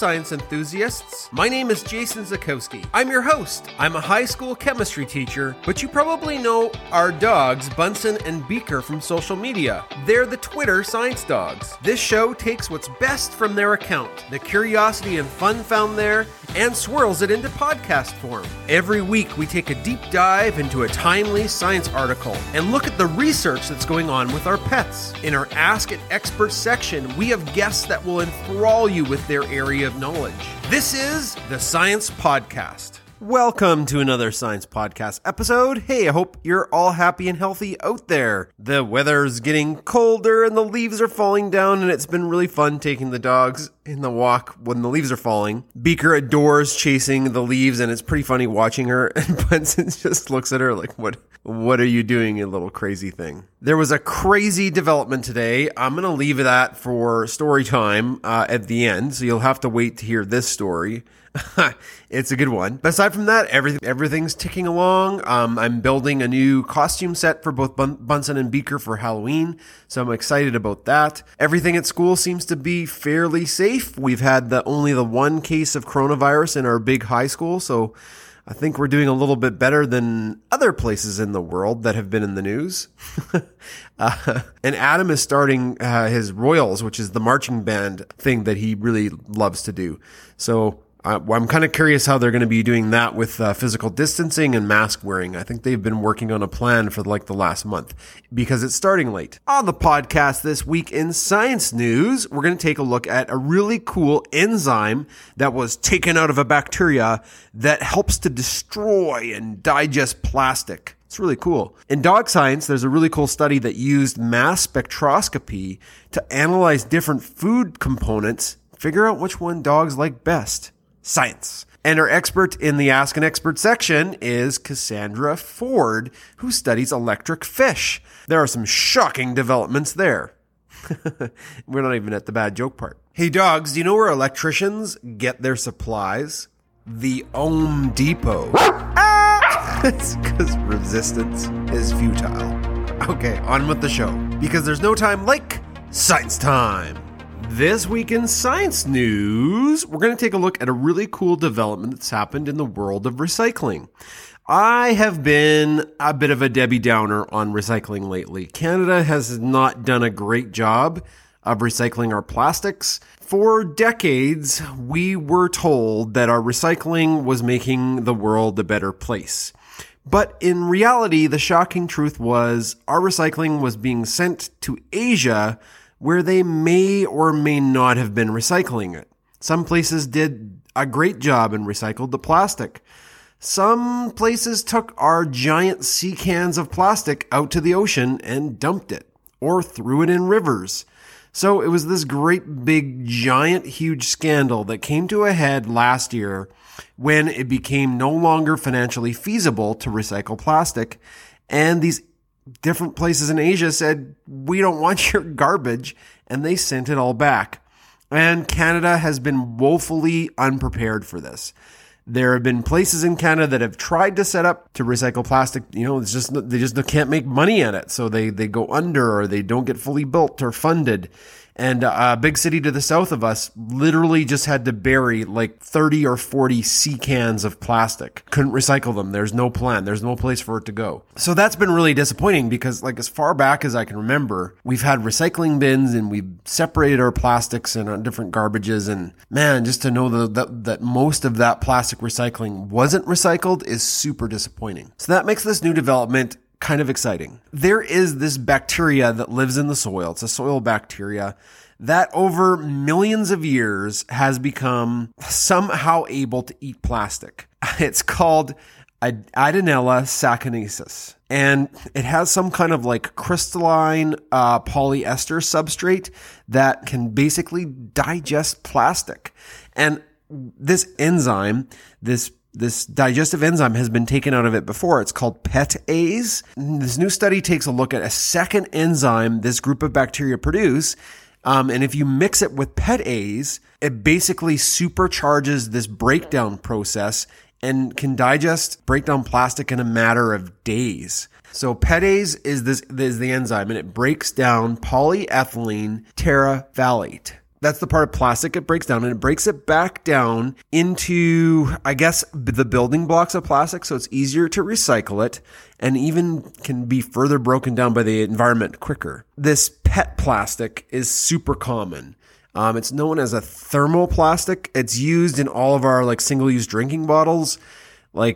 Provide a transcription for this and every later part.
science enthusiasts. My name is Jason Zakowski. I'm your host. I'm a high school chemistry teacher, but you probably know our dogs, Bunsen and Beaker, from social media. They're the Twitter science dogs. This show takes what's best from their account, the curiosity and fun found there, and swirls it into podcast form. Every week, we take a deep dive into a timely science article and look at the research that's going on with our pets. In our Ask an Expert section, we have guests that will enthrall you with their area of knowledge. This is the Science Podcast. Welcome to another Science Podcast episode. Hey, I hope you're all happy and healthy out there. The weather's getting colder and the leaves are falling down, and it's been really fun taking the dogs in the walk when the leaves are falling. Beaker adores chasing the leaves, and it's pretty funny watching her, and Bunsen just looks at her like, what are you doing, you little crazy thing? There was a crazy development today. I'm going to leave that for story time at the end, so you'll have to wait to hear this story. It's a good one. But aside from that, everything's ticking along. I'm building a new costume set for both Bunsen and Beaker for Halloween, so I'm excited about that. Everything at school seems to be fairly safe. We've had only the one case of coronavirus in our big high school, so I think we're doing a little bit better than other places in the world that have been in the news. And Adam is starting his Royals, which is the marching band thing that he really loves to do. So I'm kind of curious how they're going to be doing that with physical distancing and mask wearing. I think they've been working on a plan for the last month because it's starting late. On the podcast this week in science news, we're going to take a look at a really cool enzyme that was taken out of a bacteria that helps to destroy and digest plastic. It's really cool. In dog science, there's a really cool study that used mass spectroscopy to analyze different food components, figure out which one dogs like best. Science. And our expert in the Ask an Expert section is Cassandra Ford, who studies electric fish. There are some shocking developments there. We're not even at the bad joke part. Hey dogs, do you know where electricians get their supplies? The Home Depot. It's because resistance is futile. Okay, on with the show. Because there's no time like science time. This week in science news, we're going to take a look at a really cool development that's happened in the world of recycling. I have been a bit of a Debbie Downer on recycling lately. Canada has not done a great job of recycling our plastics. For decades, we were told that our recycling was making the world a better place. But in reality, the shocking truth was our recycling was being sent to Asia, where they may or may not have been recycling it. Some places did a great job and recycled the plastic. Some places took our giant sea cans of plastic out to the ocean and dumped it, or threw it in rivers. So it was this great big giant huge scandal that came to a head last year when it became no longer financially feasible to recycle plastic, and these different places in Asia said, we don't want your garbage, and they sent it all back. And Canada has been woefully unprepared for this. There have been places in Canada that have tried to set up to recycle plastic. They just can't make money at it. So they go under, or they don't get fully built or funded. And a big city to the south of us literally just had to bury 30 or 40 sea cans of plastic. Couldn't recycle them. There's no plan. There's no place for it to go. So that's been really disappointing because as far back as I can remember, we've had recycling bins and we've separated our plastics and different garbages. And man, just to know that most of that plastic recycling wasn't recycled is super disappointing. So that makes this new development kind of exciting. There is this bacteria that lives in the soil. It's a soil bacteria that over millions of years has become somehow able to eat plastic. It's called Idenella sacchariensis. And it has some kind of crystalline polyester substrate that can basically digest plastic. And this enzyme, this digestive enzyme has been taken out of it before. It's called PETase. This new study takes a look at a second enzyme this group of bacteria produce. And if you mix it with PETase, it basically supercharges this breakdown process and can break down plastic in a matter of days. So PETase is the enzyme, and it breaks down polyethylene terephthalate. That's the part of plastic it breaks down, and it breaks it back down into, I guess, the building blocks of plastic, so it's easier to recycle it and even can be further broken down by the environment quicker. This PET plastic is super common. It's known as a thermoplastic. It's used in all of our single-use drinking bottles, like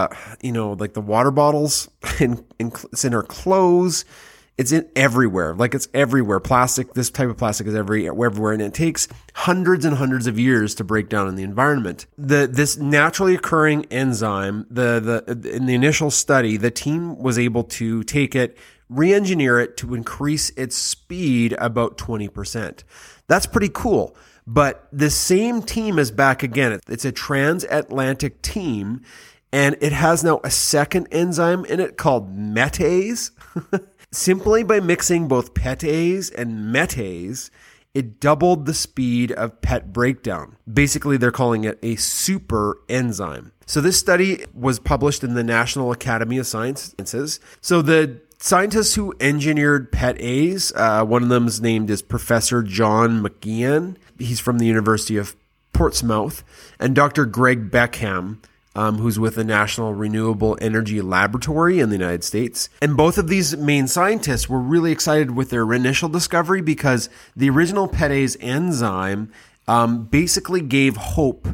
the water bottles, it's in our clothes. It's in everywhere. It's everywhere. Plastic, this type of plastic is everywhere, and it takes hundreds and hundreds of years to break down in the environment. This naturally occurring enzyme, in the initial study, the team was able to take it, re-engineer it to increase its speed about 20%. That's pretty cool. But the same team is back again. It's a transatlantic team, and it has now a second enzyme in it called metase. Simply by mixing both petase and metase, it doubled the speed of PET breakdown. Basically, they're calling it a super enzyme. So this study was published in the National Academy of Sciences. So the scientists who engineered petase, one of them is named as Professor John McGeehan. He's from the University of Portsmouth, and Dr. Greg Beckham, who's with the National Renewable Energy Laboratory in the United States. And both of these main scientists were really excited with their initial discovery because the original petase enzyme basically gave hope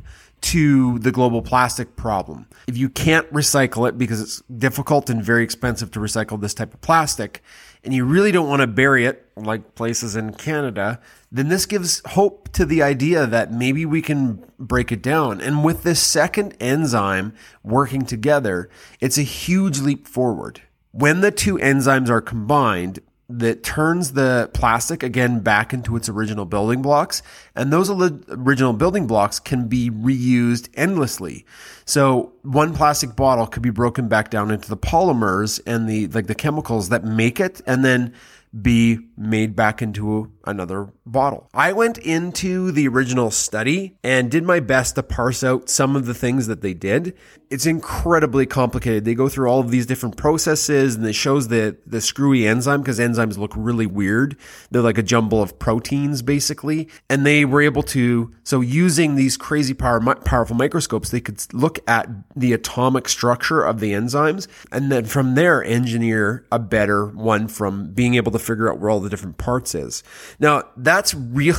to the global plastic problem. If you can't recycle it because it's difficult and very expensive to recycle this type of plastic, and you really don't want to bury it like places in Canada, then this gives hope to the idea that maybe we can break it down. And with this second enzyme working together, it's a huge leap forward. When the two enzymes are combined, that turns the plastic again back into its original building blocks, and those original building blocks can be reused endlessly. So one plastic bottle could be broken back down into the polymers and the chemicals that make it, and then be made back into another bottle. I went into the original study and did my best to parse out some of the things that they did. It's incredibly complicated. They go through all of these different processes, and it shows the screwy enzyme, because enzymes look really weird. They're like a jumble of proteins, basically. And they were able to, so using these crazy powerful microscopes, they could look at the atomic structure of the enzymes, and then from there engineer a better one from being able to figure out where all the different parts is. Now, that's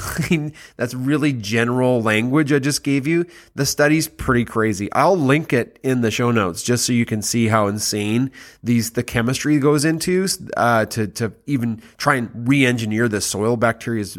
really general language I just gave you. The study's pretty crazy. I'll link it in the show notes just so you can see how insane the chemistry goes into to even try and re-engineer the soil and bacteria's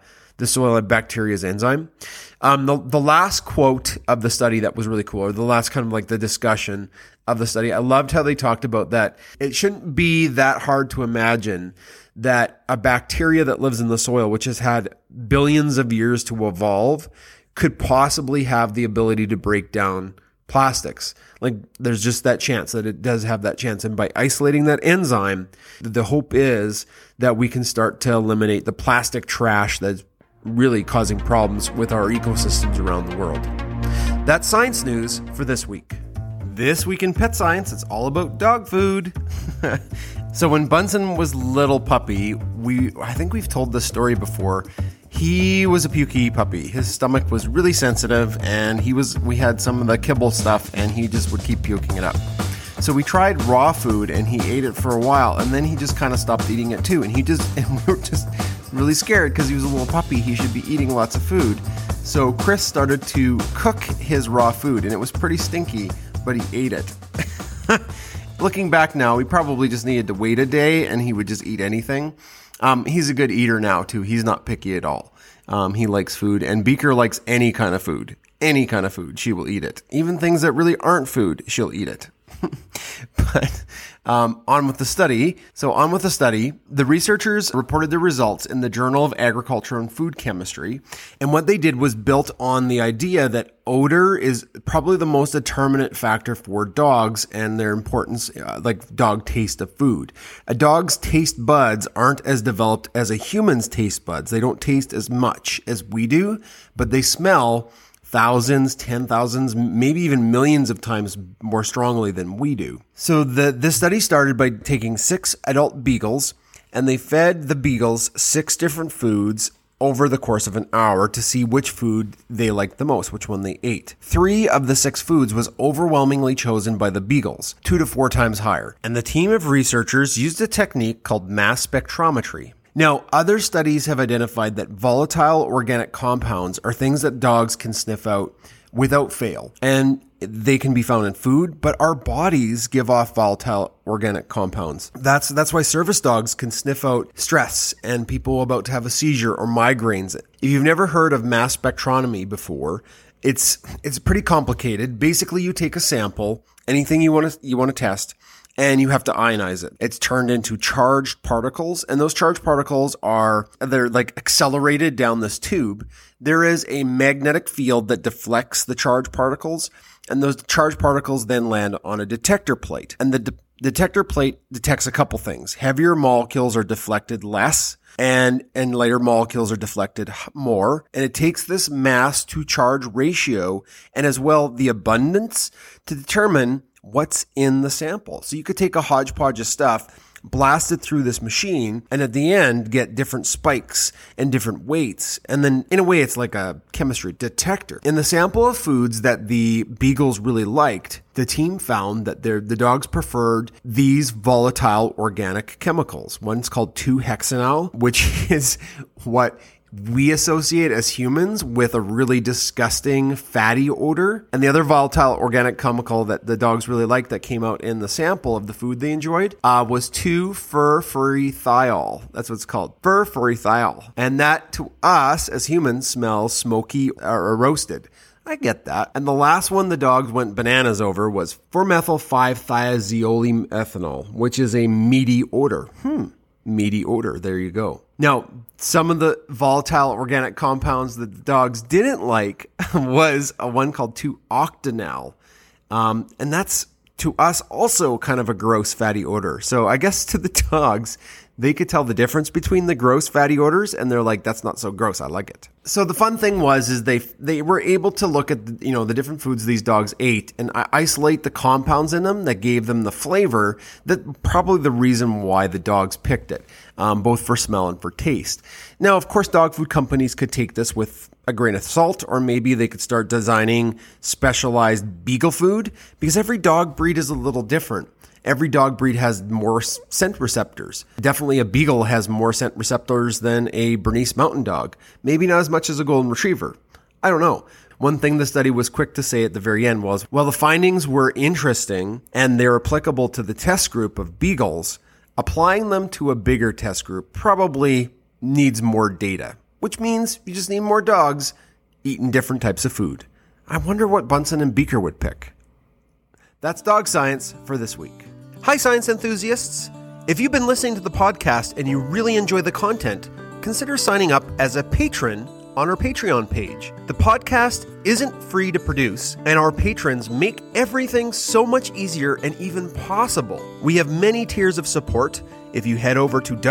enzyme. The last quote of the study that was really cool, or the last kind of the discussion of the study, I loved how they talked about that it shouldn't be that hard to imagine that a bacteria that lives in the soil, which has had billions of years to evolve, could possibly have the ability to break down plastics. There's just that chance that it does have that chance. And by isolating that enzyme, the hope is that we can start to eliminate the plastic trash that's really causing problems with our ecosystems around the world. That's science news for this week. This week in Pet Science, it's all about dog food. So when Bunsen was little puppy, I think we've told this story before. He was a pukey puppy. His stomach was really sensitive, and we had some of the kibble stuff, and he just would keep puking it up. So we tried raw food, and he ate it for a while, and then he just kind of stopped eating it too. And we were just really scared because he was a little puppy. He should be eating lots of food. So Chris started to cook his raw food, and it was pretty stinky, but he ate it. Looking back now, we probably just needed to wait a day, and he would just eat anything. He's a good eater now, too. He's not picky at all. He likes food, and Beaker likes any kind of food. Any kind of food, she will eat it. Even things that really aren't food, she'll eat it. But on with the study. So on with the study, the researchers reported their results in the Journal of Agriculture and Food Chemistry. And what they did was built on the idea that odor is probably the most determinant factor for dogs and their importance, like dog taste of food. A dog's taste buds aren't as developed as a human's taste buds. They don't taste as much as we do, but they smell thousands, 10,000s, maybe even millions of times more strongly than we do. So this study started by taking 6 adult beagles, and they fed the beagles 6 different foods over the course of an hour to see which food they liked the most, which one they ate. 3 of the 6 foods was overwhelmingly chosen by the beagles, 2 to 4 times higher. And the team of researchers used a technique called mass spectrometry. Now, other studies have identified that volatile organic compounds are things that dogs can sniff out without fail. And they can be found in food, but our bodies give off volatile organic compounds. That's why service dogs can sniff out stress and people about to have a seizure or migraines. If you've never heard of mass spectrometry before, it's pretty complicated. Basically, you take a sample, anything you want to test, and you have to ionize it. It's turned into charged particles, and those charged particles they're like accelerated down this tube. There is a magnetic field that deflects the charged particles, and those charged particles then land on a detector plate. And the detector plate detects a couple things. Heavier molecules are deflected less, and lighter molecules are deflected more. And it takes this mass to charge ratio and as well the abundance to determine what's in the sample. So you could take a hodgepodge of stuff, blast it through this machine, and at the end get different spikes and different weights. And then in a way, it's like a chemistry detector. In the sample of foods that the beagles really liked, the team found that the dogs preferred these volatile organic chemicals. One's called 2-hexanol, which is what we associate as humans with a really disgusting fatty odor. And the other volatile organic chemical that the dogs really liked that came out in the sample of the food they enjoyed was 2-furfurythiol. That's what it's called, furfurythiol. And that to us as humans smells smoky or roasted. I get that. And the last one the dogs went bananas over was 4-methyl-5-thiazolemethanol, which is a meaty odor. Meaty odor. There you go. Now, some of the volatile organic compounds that the dogs didn't like was a one called 2-octanol. And that's, to us, also kind of a gross fatty odor. So I guess to the dogs, they could tell the difference between the gross fatty odors, and they're like, that's not so gross. I like it. So the fun thing is they were able to look at the different foods these dogs ate and isolate the compounds in them that gave them the flavor, that probably the reason why the dogs picked it, both for smell and for taste. Now, of course, dog food companies could take this with a grain of salt, or maybe they could start designing specialized beagle food, because every dog breed is a little different. Every dog breed has more scent receptors. Definitely a beagle has more scent receptors than a Bernese Mountain Dog. Maybe not as much as a Golden Retriever. I don't know. One thing the study was quick to say at the very end was, while the findings were interesting and they're applicable to the test group of beagles, applying them to a bigger test group probably needs more data, which means you just need more dogs eating different types of food. I wonder what Bunsen and Beaker would pick. That's Dog Science for this week. Hi, science enthusiasts. If you've been listening to the podcast and you really enjoy the content, consider signing up as a patron on our Patreon page. The podcast isn't free to produce, and our patrons make everything so much easier and even possible. We have many tiers of support. If you head over to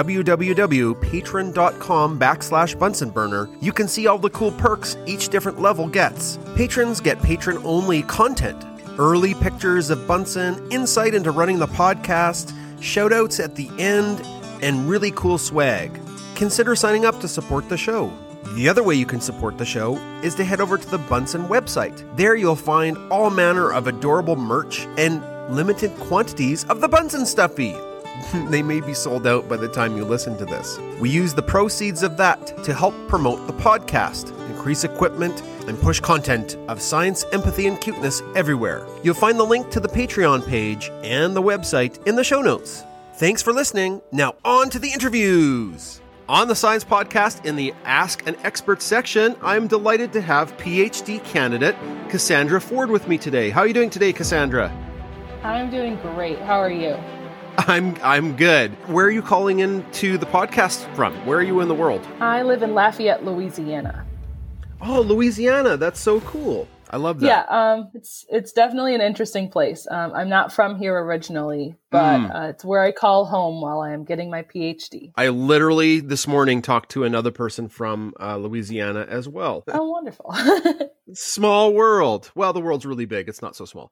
www.patreon.com/BunsonBurner, you can see all the cool perks each different level gets. Patrons get patron-only content, early pictures of Bunsen, insight into running the podcast, shout-outs at the end, and really cool swag. Consider signing up to support the show. The other way you can support the show is to head over to the Bunsen website. There you'll find all manner of adorable merch and limited quantities of the Bunsen Stuffy. They may be sold out by the time you listen to this. We use the proceeds of that to help promote the podcast, increase equipment, and push content of science, empathy, and cuteness everywhere. You'll find the link to the Patreon page and the website in the show notes. Thanks for listening. Now on to the interviews. On the Science Podcast, in the Ask an Expert section, I'm delighted to have PhD candidate Cassandra Ford with me today. How are you doing today, Cassandra? I'm doing great. How are you? I'm good. Where are you calling into the podcast from? Where are you in the world? I live in Lafayette, Louisiana. Oh, Louisiana. That's so cool. I love that. Yeah, it's definitely an interesting place. I'm not from here originally, but it's where I call home while I am getting my PhD. I literally this morning talked to another person from Louisiana as well. Oh, wonderful. Small world. Well, the world's really big. It's not so small.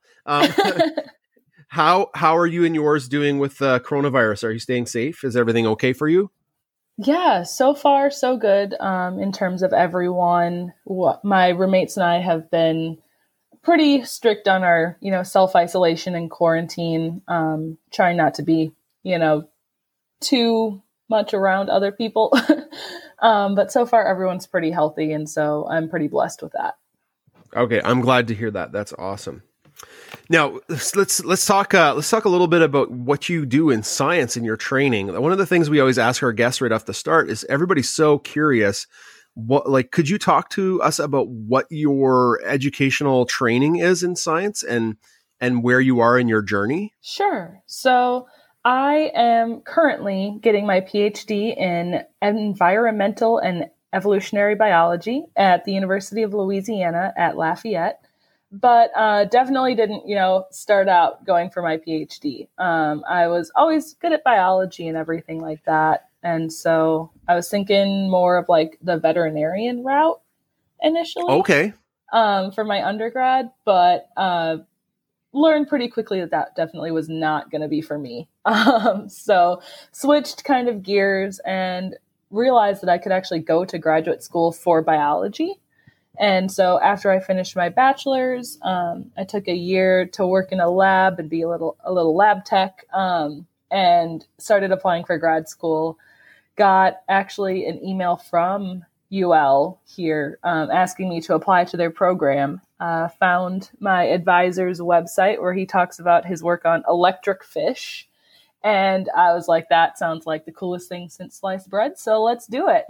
How are you and yours doing with coronavirus? Are you staying safe? Is everything okay for you? Yeah, so far so good. In terms of everyone, my roommates and I have been pretty strict on our, self-isolation and quarantine, trying not to be, too much around other people. But so far everyone's pretty healthy. And so I'm pretty blessed with that. Okay. I'm glad to hear that. That's awesome. Now let's talk a little bit about what you do in science in your training. One of the things we always ask our guests right off the start is everybody's so curious. Could you talk to us about what your educational training is in science and where you are in your journey? Sure. So I am currently getting my PhD in environmental and evolutionary biology at the University of Louisiana at Lafayette. But definitely didn't, start out going for my PhD. I was always good at biology and everything like that. And so I was thinking more of like the veterinarian route initially. Okay. For my undergrad, but learned pretty quickly that definitely was not going to be for me. So switched kind of gears and realized that I could actually go to graduate school for biology. And so after I finished my bachelor's, I took a year to work in a lab and be a little lab tech, and started applying for grad school. Got actually an email from UL here asking me to apply to their program. Found my advisor's website where he talks about his work on electric fish. And I was like, that sounds like the coolest thing since sliced bread. So let's do it.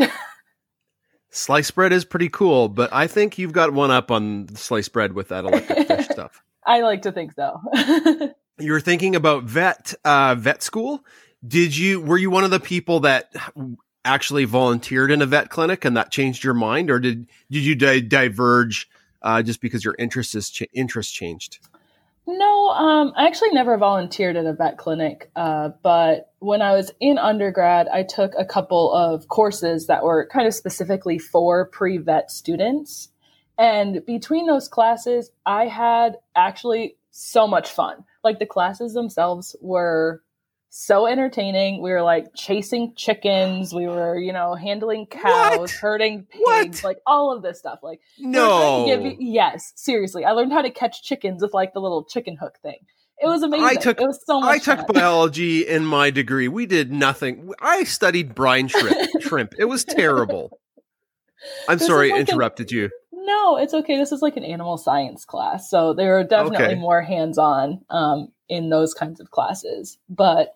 Sliced bread is pretty cool, but I think you've got one up on sliced bread with that electric fish stuff. I like to think so. You were thinking about vet school. Were you one of the people that actually volunteered in a vet clinic and that changed your mind, or did you diverge just because your interest changed? No, I actually never volunteered at a vet clinic, but when I was in undergrad, I took a couple of courses that were kind of specifically for pre-vet students. And between those classes, I had actually so much fun. Like the classes themselves were so entertaining. We were like chasing chickens. We were, handling cows, herding pigs, like all of this stuff. Like, no, yes, seriously. I learned how to catch chickens with like the little chicken hook thing. It was amazing. It was so much fun. I took biology in my degree. We did nothing. I studied brine shrimp. It was terrible. I'm sorry, I interrupted you. No, it's okay. This is like an animal science class. So they were definitely more hands-on in those kinds of classes. But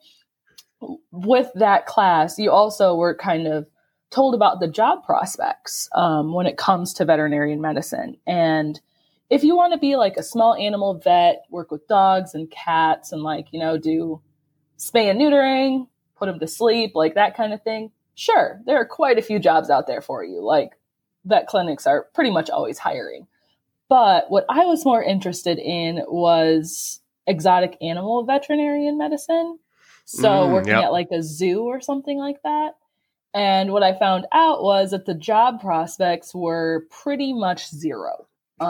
with that class, you also were kind of told about the job prospects when it comes to veterinarian medicine. And if you want to be like a small animal vet, work with dogs and cats and do spay and neutering, put them to sleep, like that kind of thing. Sure, there are quite a few jobs out there for you. Like vet clinics are pretty much always hiring. But what I was more interested in was exotic animal veterinarian medicine. So working at like a zoo or something like that. And what I found out was that the job prospects were pretty much zero.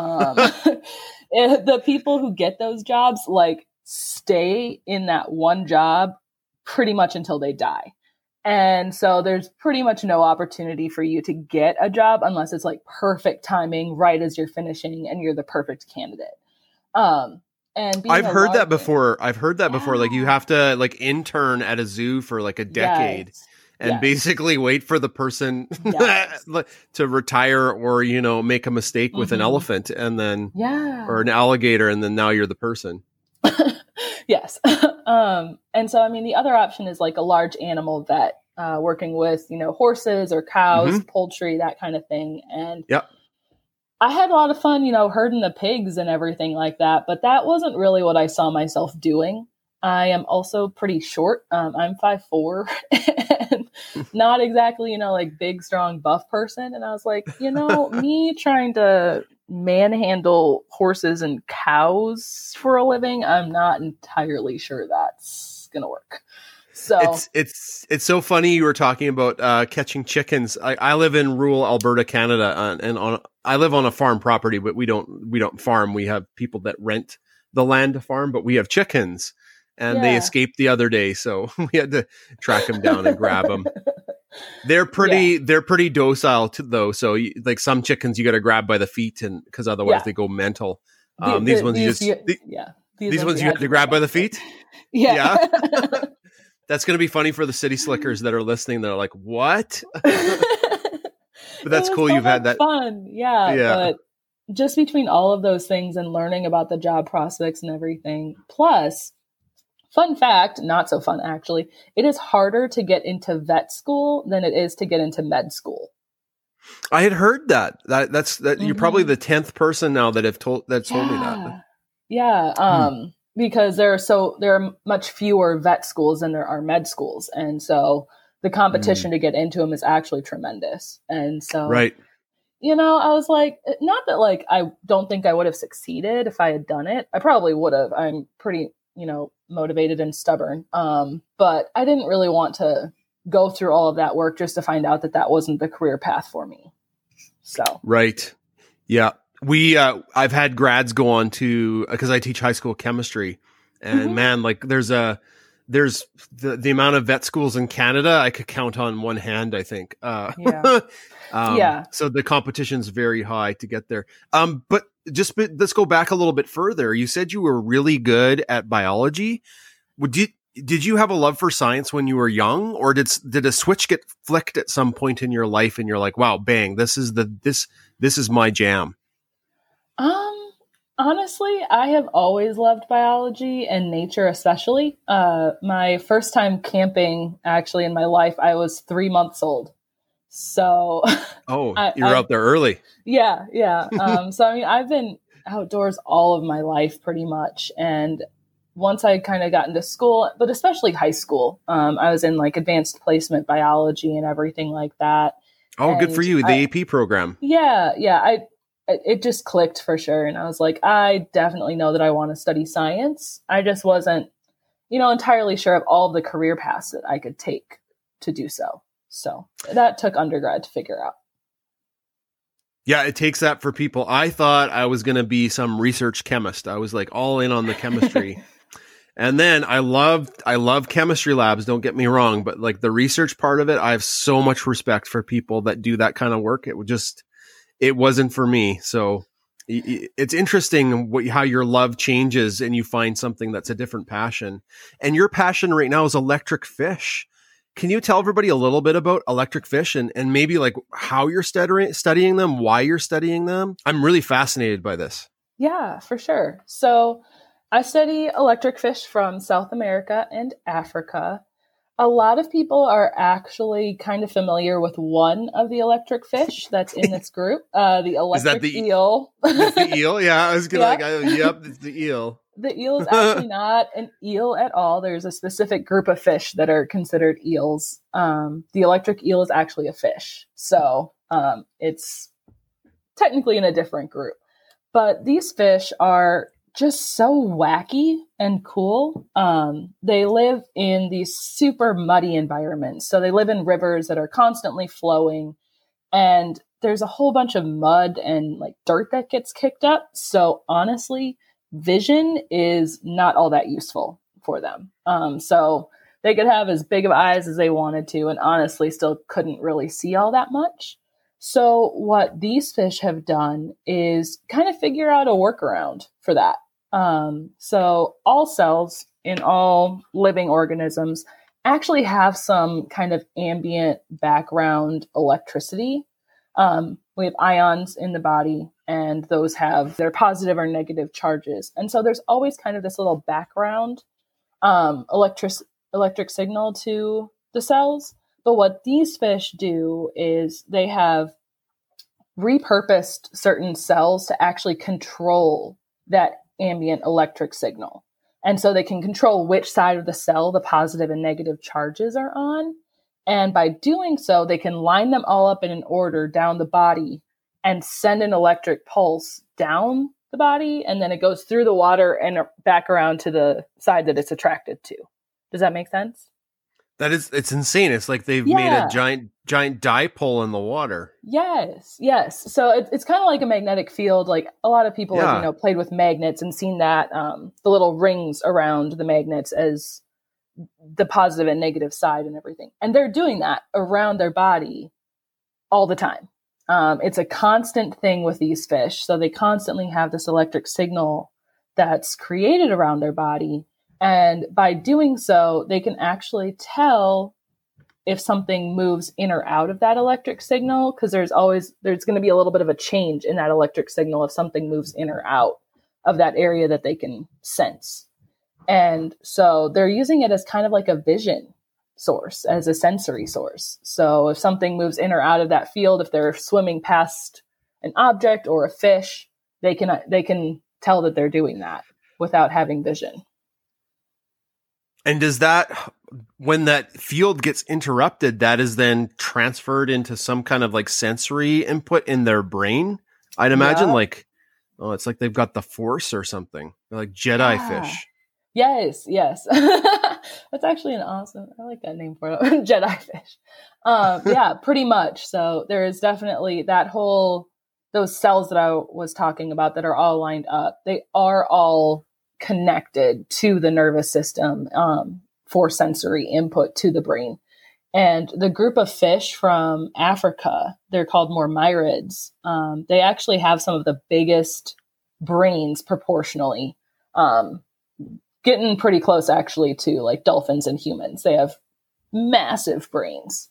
The people who get those jobs like stay in that one job pretty much until they die. And so there's pretty much no opportunity for you to get a job unless it's like perfect timing right as you're finishing and you're the perfect candidate. And I've heard that before. Like you have to like intern at a zoo for like a decade. Yes. And basically wait for the person to retire or, make a mistake with an elephant and then, or an alligator. And then now you're the person. Yes. And so, the other option is like a large animal vet, working with, horses or cows, poultry, that kind of thing. And I had a lot of fun, herding the pigs and everything like that. But that wasn't really what I saw myself doing. I am also pretty short. I'm 5'4", and not exactly, like big, strong, buff person. And I was like, me trying to manhandle horses and cows for a living, I'm not entirely sure that's going to work. So it's so funny you were talking about catching chickens. I live in rural Alberta, Canada, and I live on a farm property, but we don't farm. We have people that rent the land to farm, but we have chickens. And they escaped the other day, so we had to track them down and grab them. They're pretty docile though. So like some chickens you got to grab by the feet and because otherwise they go mental. These ones you have to grab by the feet. Yeah. That's going to be funny for the city slickers that are listening. They're like, what? But that's cool. So you've had that fun. Yeah. But just between all of those things and learning about the job prospects and everything, plus fun fact, not so fun actually, it is harder to get into vet school than it is to get into med school. I had heard that. You're probably the 10th person now that told me that. Yeah. Because there are much fewer vet schools than there are med schools. And so the competition to get into them is actually tremendous. And so, right. I was like, not that like, I don't think I would have succeeded if I had done it. I probably would have. I'm pretty, motivated and stubborn. But I didn't really want to go through all of that work just to find out that wasn't the career path for me. So. Right. Yeah. I've had grads go on to, because I teach high school chemistry and man, like there's the amount of vet schools in Canada, I could count on one hand, I think. So the competition's very high to get there. But let's go back a little bit further. You said you were really good at biology. Did you have a love for science when you were young, or did a switch get flicked at some point in your life and you're like, wow, bang, this is my jam? Honestly, I have always loved biology and nature, especially. My first time camping actually in my life, I was 3 months old. So, you were out there early. Yeah. So, I mean, I've been outdoors all of my life pretty much. And once I kind of got into school, but especially high school, I was in like advanced placement biology and everything like that. Oh, and good for you. The AP program. Yeah. It just clicked for sure. And I was like, I definitely know that I want to study science. I just wasn't, entirely sure of all of the career paths that I could take to do so. So that took undergrad to figure out. Yeah, it takes that for people. I thought I was going to be some research chemist. I was like all in on the chemistry. And then I love chemistry labs, don't get me wrong, but like the research part of it, I have so much respect for people that do that kind of work. It wasn't for me. So it's interesting how your love changes and you find something that's a different passion. And your passion right now is electric fish. Can you tell everybody a little bit about electric fish and maybe like how you're studying them, why you're studying them? I'm really fascinated by this. Yeah, for sure. So I study electric fish from South America and Africa. A lot of people are actually kind of familiar with one of the electric fish that's in this group, the electric eel. It's the eel? Yeah, I was going to yep, it's the eel. The eel is actually not an eel at all. There's a specific group of fish that are considered eels. The electric eel is actually a fish. So it's technically in a different group. But these fish are just so wacky and cool. They live in these super muddy environments. So they live in rivers that are constantly flowing. And there's a whole bunch of mud and like dirt that gets kicked up. So honestly, vision is not all that useful for them. So they could have as big of eyes as they wanted to, and honestly still couldn't really see all that much. So what these fish have done is kind of figure out a workaround for that. So all cells in all living organisms actually have some kind of ambient background electricity. We have ions in the body, and those have their positive or negative charges. And so there's always kind of this little background electric signal to the cells. But what these fish do is they have repurposed certain cells to actually control that ambient electric signal. And so they can control which side of the cell the positive and negative charges are on. And by doing so, they can line them all up in an order down the body and send an electric pulse down the body. And then it goes through the water and back around to the side that it's attracted to. Does that make sense? It's insane. It's like they've made a giant dipole in the water. Yes. So it's kind of like a magnetic field. Like a lot of people have, played with magnets and seen that, the little rings around the magnets as the positive and negative side and everything. And they're doing that around their body all the time. It's a constant thing with these fish. So they constantly have this electric signal that's created around their body. And by doing so, they can actually tell if something moves in or out of that electric signal, because there's going to be a little bit of a change in that electric signal if something moves in or out of that area that they can sense. And so they're using it as kind of like a vision source, as a sensory source. So if something moves in or out of that field, if they're swimming past an object or a fish, they can tell that they're doing that without having vision. And does that, when that field gets interrupted, that is then transferred into some kind of like sensory input in their brain? I'd imagine it's like they've got the Force or something. They're like Jedi fish. Yes. That's actually I like that name for it. Jedi fish. Yeah, pretty much. So there is definitely those cells that I was talking about that are all lined up. They are all connected to the nervous system for sensory input to the brain. And the group of fish from Africa, they're called mormyrids. They actually have some of the biggest brains proportionally, getting pretty close actually to like dolphins and humans. They have massive brains.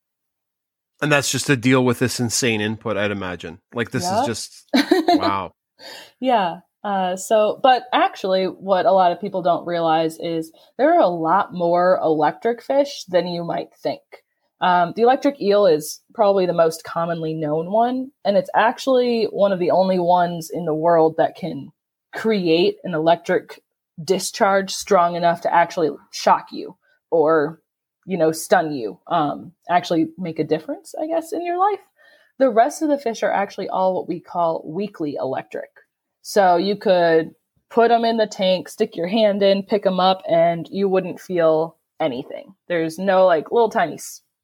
And that's just to deal with this insane input, I'd imagine. Like this is just, wow. Yeah. But actually what a lot of people don't realize is there are a lot more electric fish than you might think. The electric eel is probably the most commonly known one. And it's actually one of the only ones in the world that can create an electric discharge strong enough to actually shock you or, stun you, actually make a difference, I guess, in your life. The rest of the fish are actually all what we call weakly electric. So you could put them in the tank, stick your hand in, pick them up, and you wouldn't feel anything. There's no like little tiny,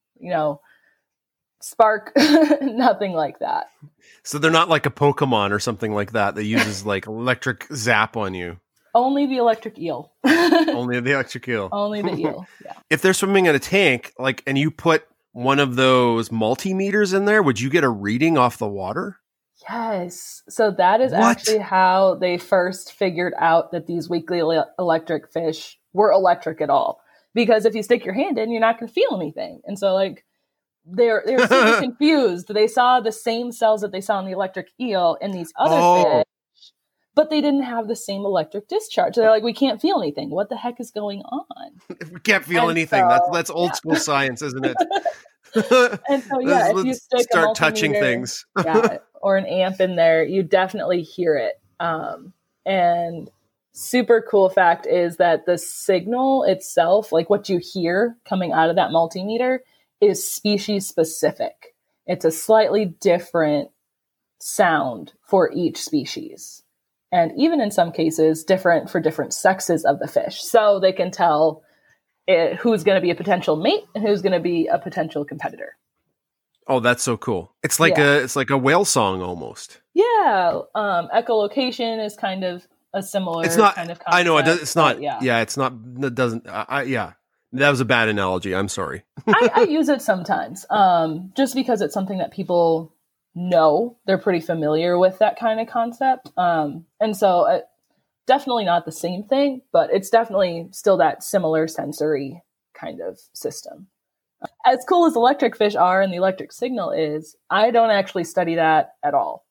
spark, nothing like that. So they're not like a Pokemon or something like that uses like electric zap on you. Only the electric eel. Only the electric eel. Only the eel, yeah. If they're swimming in a tank, and you put one of those multimeters in there, would you get a reading off the water? Yes. So that is actually how they first figured out that these weakly electric fish were electric at all. Because if you stick your hand in, you're not going to feel anything. And so they're super confused. They saw the same cells that they saw in the electric eel in these other fish, but they didn't have the same electric discharge. They're like, we can't feel anything. What the heck is going on? We can't feel anything. That's old school science, isn't it? And so, if you start touching things, or an amp in there, you definitely hear it. And super cool fact is that the signal itself, like what you hear coming out of that multimeter, is species specific. It's a slightly different sound for each species. And even in some cases, different for different sexes of the fish. So they can tell who's going to be a potential mate and who's going to be a potential competitor. Oh, that's so cool. It's like a whale song almost. Yeah. Echolocation is kind of a similar kind of concept. I know it's not. Yeah, it's not. That doesn't. That was a bad analogy. I'm sorry. I use it sometimes, just because it's something that people know. They're pretty familiar with that kind of concept, and so definitely not the same thing, but it's definitely still that similar sensory kind of system. As cool as electric fish are and the electric signal is, I don't actually study that at all.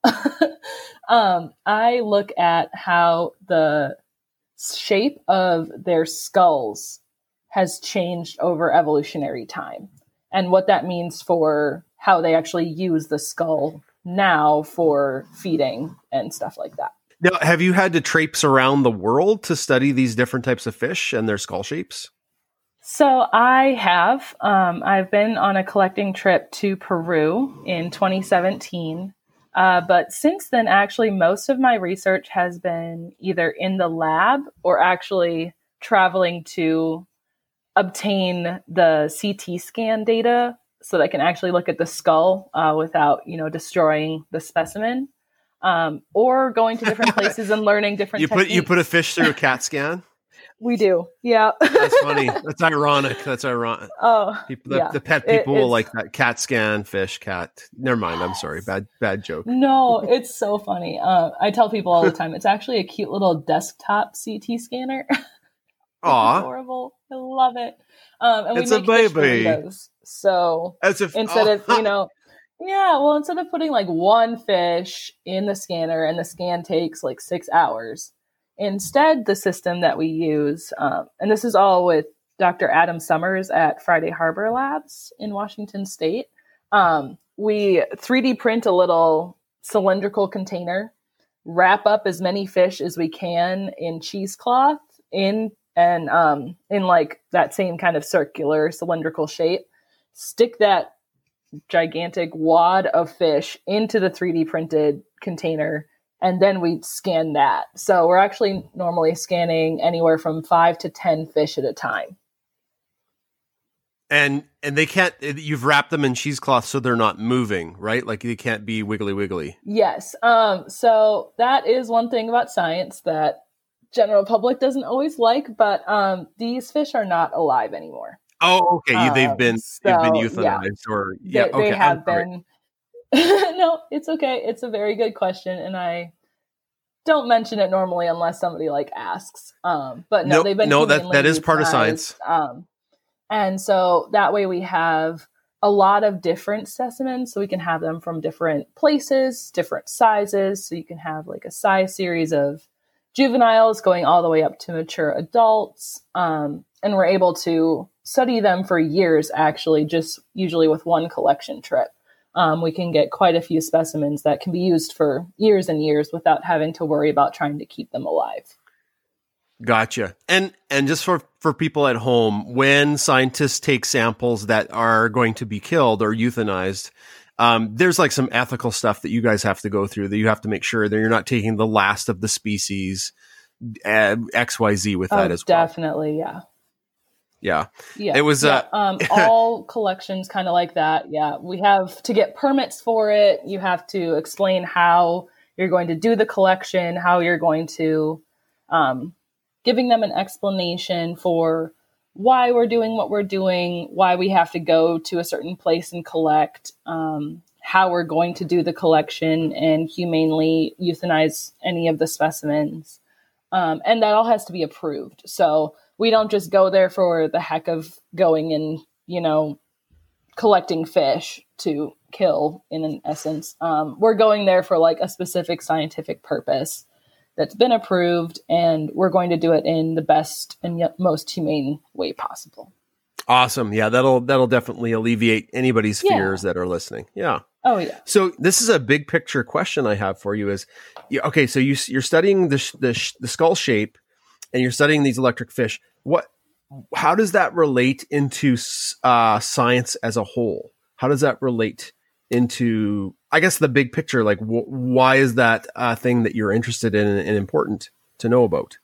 I look at how the shape of their skulls has changed over evolutionary time and what that means for how they actually use the skull now for feeding and stuff like that. Now, have you had to traipse around the world to study these different types of fish and their skull shapes? So I have. I've been on a collecting trip to Peru in 2017. But since then, actually, most of my research has been either in the lab or actually traveling to obtain the CT scan data so that I can actually look at the skull without, destroying the specimen. Or going to different places and learning different techniques. You put a fish through a CAT scan? We do. Yeah. That's funny. That's ironic. Oh, the pet people will like that CAT scan fish cat. Never mind. I'm sorry. Bad joke. No, it's so funny. I tell people all the time, it's actually a cute little desktop CT scanner. Aw. Adorable. I love it. And it's we make a baby. fish burritos. So instead of putting like one fish in the scanner and the scan takes like 6 hours, instead the system that we use, and this is all with Dr. Adam Summers at Friday Harbor Labs in Washington State, we 3D print a little cylindrical container, wrap up as many fish as we can in cheesecloth in like that same kind of circular cylindrical shape, stick that gigantic wad of fish into the 3D printed container, and then we scan that. So we're actually normally scanning anywhere from 5 to 10 fish at a time. And they can't, you've wrapped them in cheesecloth so they're not moving, right? Like they can't be wiggly. Yes. So that is one thing about science that general public doesn't always like, but these fish are not alive anymore. Oh, okay. They've been euthanized, or they have been. No, it's okay. It's a very good question, and I don't mention it normally unless somebody like asks. But no, they've been. No, that is part of science. And so that way we have a lot of different specimens, so we can have them from different places, different sizes. So you can have like a size series of juveniles going all the way up to mature adults. And we're able to study them for years, actually, just usually with one collection trip. We can get quite a few specimens that can be used for years and years without having to worry about trying to keep them alive. Gotcha. And just for people at home, when scientists take samples that are going to be killed or euthanized, there's like some ethical stuff that you guys have to go through, that you have to make sure that you're not taking the last of the species, XYZ with that as well. Definitely. Yeah. Yeah. Yeah. It was all collections kind of like that. Yeah. We have to get permits for it. You have to explain how you're going to do the collection, how you're going to, giving them an explanation for why we're doing what we're doing, why we have to go to a certain place and collect, how we're going to do the collection and humanely euthanize any of the specimens. And that all has to be approved. So we don't just go there for the heck of going and, collecting fish to kill, in an essence. We're going there for like a specific scientific purpose that's been approved, and we're going to do it in the best and most humane way possible. Awesome. Yeah, that'll definitely alleviate anybody's fears that are listening. Yeah. Oh, yeah. So this is a big picture question I have for you is, okay, so you're studying the skull shape and you're studying these electric fish. How does that relate into science as a whole? How does that relate into, I guess, the big picture? Like, why is that a thing that you're interested in and important to know about?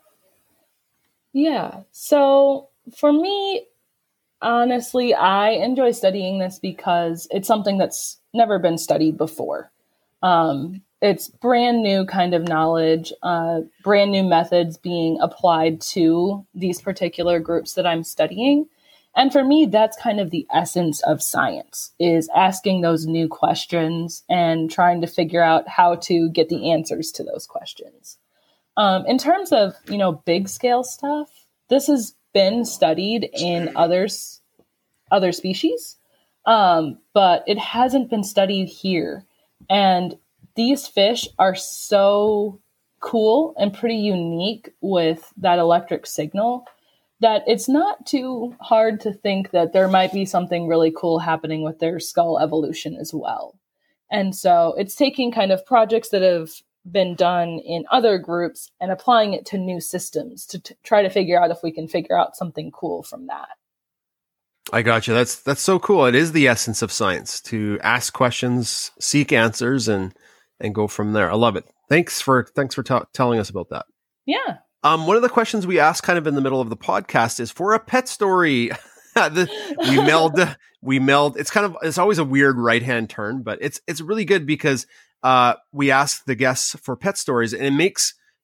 Yeah. So for me, honestly, I enjoy studying this because it's something that's never been studied before. It's brand new kind of knowledge, brand new methods being applied to these particular groups that I'm studying. And for me, that's kind of the essence of science, is asking those new questions and trying to figure out how to get the answers to those questions. In terms of, big scale stuff, this has been studied in other species, but it hasn't been studied here. And these fish are so cool and pretty unique with that electric signal that it's not too hard to think that there might be something really cool happening with their skull evolution as well. And so it's taking kind of projects that have been done in other groups and applying it to new systems to try to figure out if we can figure out something cool from that. I got you. That's so cool. It is the essence of science, to ask questions, seek answers, and go from there. I love it. Thanks for telling us about that. Yeah. One of the questions we asked kind of in the middle of the podcast is for a pet story. We meld. It's always a weird right-hand turn, but it's really good because we ask the guests for pet stories, and it makes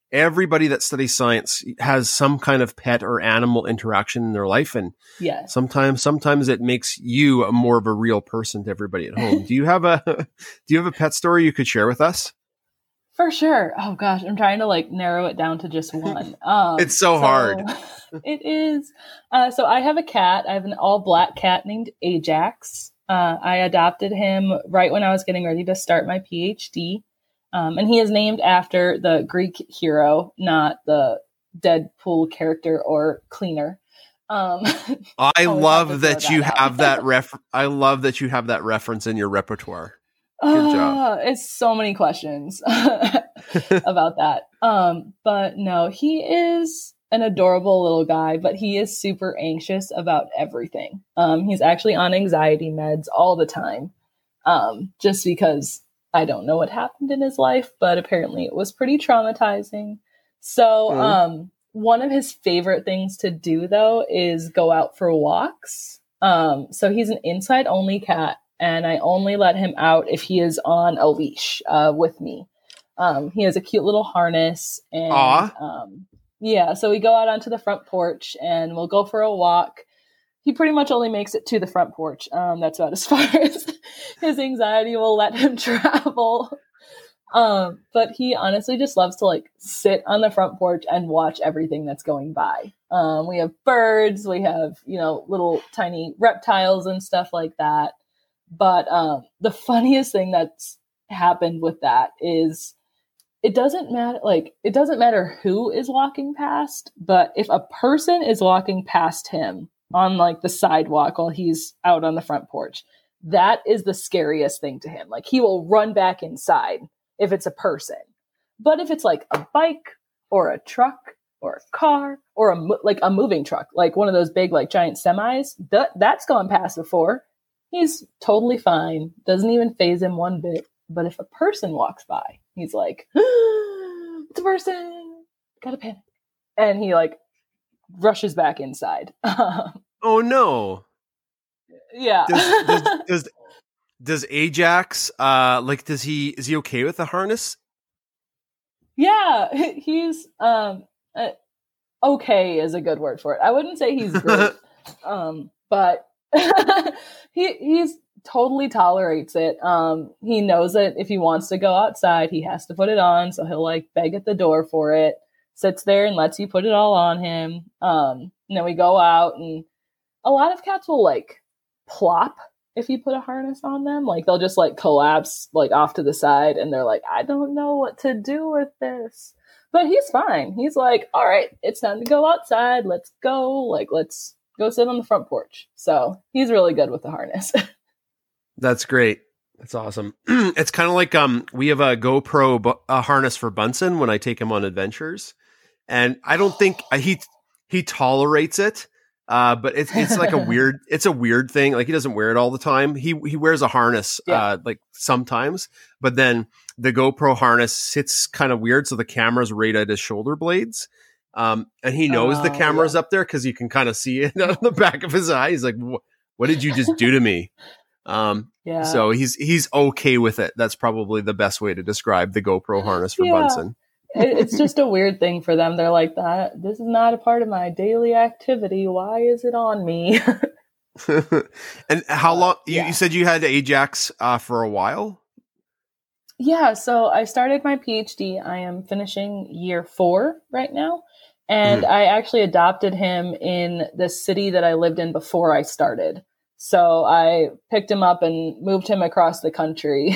everybody that studies science has some kind of pet or animal interaction in their life. And yes, sometimes it makes you more of a real person to everybody at home. Do you have a pet story you could share with us? For sure. Oh gosh, I'm trying to like narrow it down to just one. It's so hard. It is. So I have a cat. I have an all black cat named Ajax. I adopted him right when I was getting ready to start my PhD. And he is named after the Greek hero, not the Deadpool character or cleaner. I love that you have that I love that you have that reference in your repertoire. Good job. It's so many questions about that. But no, he is an adorable little guy, but he is super anxious about everything. He's actually on anxiety meds all the time. Just because I don't know what happened in his life, but apparently it was pretty traumatizing. So, one of his favorite things to do though is go out for walks. So he's an inside only cat. And I only let him out if he is on a leash with me. He has a cute little harness. And yeah, so we go out onto the front porch and we'll go for a walk. He pretty much only makes it to the front porch. That's about as far as his anxiety will let him travel. But he honestly just loves to like sit on the front porch and watch everything that's going by. We have birds, we have, little tiny reptiles and stuff like that. But the funniest thing that's happened with that is it doesn't matter who is walking past, but if a person is walking past him on like the sidewalk while he's out on the front porch, that is the scariest thing to him. Like he will run back inside if it's a person. But if it's like a bike or a truck or a car or a moving truck, like one of those big like giant semis, that's gone past before. He's totally fine. Doesn't even faze him one bit. But if a person walks by, he's like, it's a person. Gotta panic. And he like rushes back inside. Oh no. Yeah. Does Ajax is he okay with the harness? Yeah, he's okay is a good word for it. I wouldn't say he's great. But he's totally tolerates it. He knows that if he wants to go outside, he has to put it on. So he'll like beg at the door for it, sits there and lets you put it all on him. And then we go out, and a lot of cats will like plop if you put a harness on them. Like they'll just like collapse like off to the side, and they're like, I don't know what to do with this. But he's fine. He's like, all right, it's time to go outside. Let's go. Like, let's go sit on the front porch. So he's really good with the harness. That's great. That's awesome. It's kind of like we have a GoPro harness for Bunsen when I take him on adventures, and I don't think he tolerates it. But it's like a weird thing. Like he doesn't wear it all the time. He wears a harness like sometimes, but then the GoPro harness sits kind of weird, so the camera's right at his shoulder blades. And he knows the camera's up there because you can kind of see it on the back of his eye. He's like, what did you just do to me? So he's okay with it. That's probably the best way to describe the GoPro harness for Bunsen. It's just a weird thing for them. They're like, this is not a part of my daily activity. Why is it on me? And how long? You said you had Ajax for a while? Yeah, so I started my PhD. I am finishing year 4 right now. And I actually adopted him in the city that I lived in before I started. So I picked him up and moved him across the country.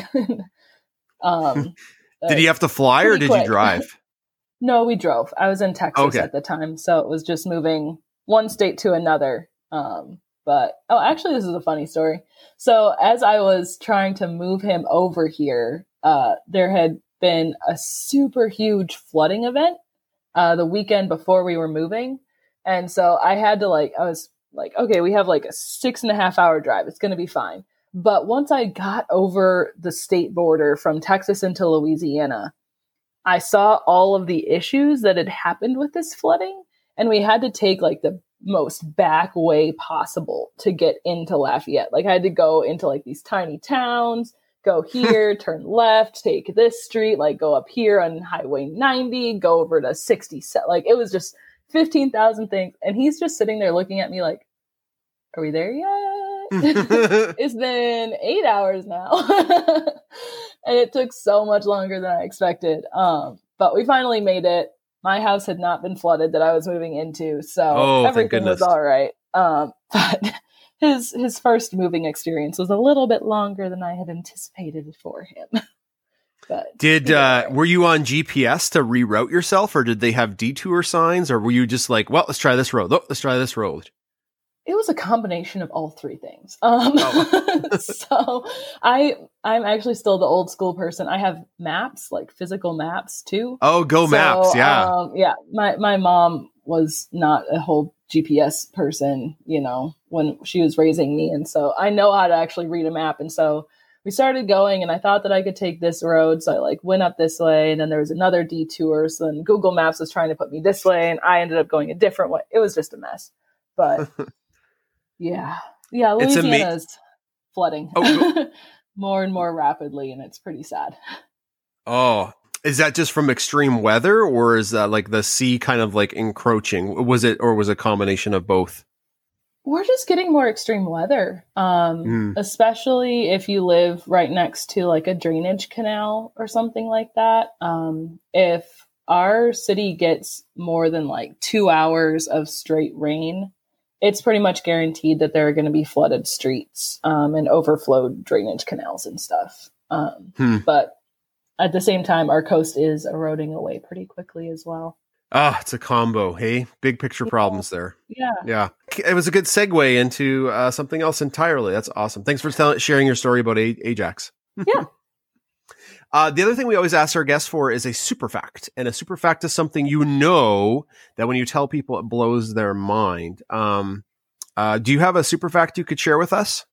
Did he have to fly or did you drive? No, we drove. I was in Texas at the time. So it was just moving one state to another. But actually, this is a funny story. So as I was trying to move him over here, there had been a super huge flooding event the weekend before we were moving. And so I had to I was like, okay, we have like a 6.5 hour drive. It's going to be fine. But once I got over the state border from Texas into Louisiana, I saw all of the issues that had happened with this flooding. And we had to take like the most back way possible to get into Lafayette. Like I had to go into like these tiny towns, go here, turn left, take this street, like go up here on Highway 90, go over to 67. Like it was just 15,000 things. And he's just sitting there looking at me like, are we there yet? It's been 8 hours now. And it took so much longer than I expected. But we finally made it. My house had not been flooded that I was moving into, so everything was all right. But his first moving experience was a little bit longer than I had anticipated for him. But were you on GPS to reroute yourself, or did they have detour signs, or were you just like, well, let's try this road. Let's try this road. It was a combination of all three things. So I'm actually still the old school person. I have maps, like physical maps too. Oh, Maps. Yeah. Yeah. My mom was not a whole GPS person, when she was raising me. And so I know how to actually read a map. And so we started going and I thought that I could take this road. So I went up this way and then there was another detour. So then Google Maps was trying to put me this way and I ended up going a different way. It was just a mess, but yeah. Louisiana's flooding more and more rapidly, and it's pretty sad. Oh, is that just from extreme weather, or is that like the sea kind of like encroaching? Was it a combination of both? We're just getting more extreme weather, especially if you live right next to like a drainage canal or something like that. If our city gets more than like 2 hours of straight rain, it's pretty much guaranteed that there are going to be flooded streets and overflowed drainage canals and stuff. But at the same time, our coast is eroding away pretty quickly as well. It's a combo. Hey, big picture problems there. Yeah. It was a good segue into something else entirely. That's awesome. Thanks for sharing your story about Ajax. Yeah. The other thing we always ask our guests for is a super fact. And a super fact is something that when you tell people, it blows their mind. Do you have a super fact you could share with us?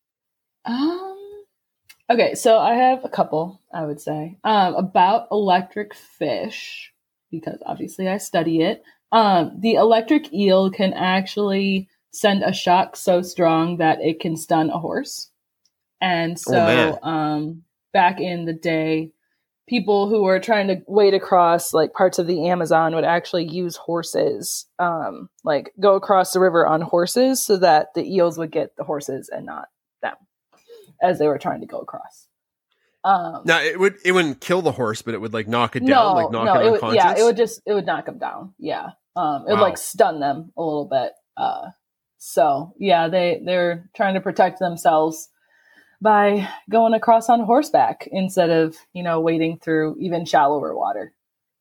Okay, so I have a couple, I would say, about electric fish, because obviously I study it. The electric eel can actually send a shock so strong that it can stun a horse. And so, back in the day, people who were trying to wade across like parts of the Amazon would actually use horses, like go across the river on horses so that the eels would get the horses and not them as they were trying to go across. Now it wouldn't kill the horse, but it would like knock it down, it unconscious. It would knock them down. Yeah. It would like stun them a little bit. So yeah, they're trying to protect themselves by going across on horseback instead of, wading through even shallower water.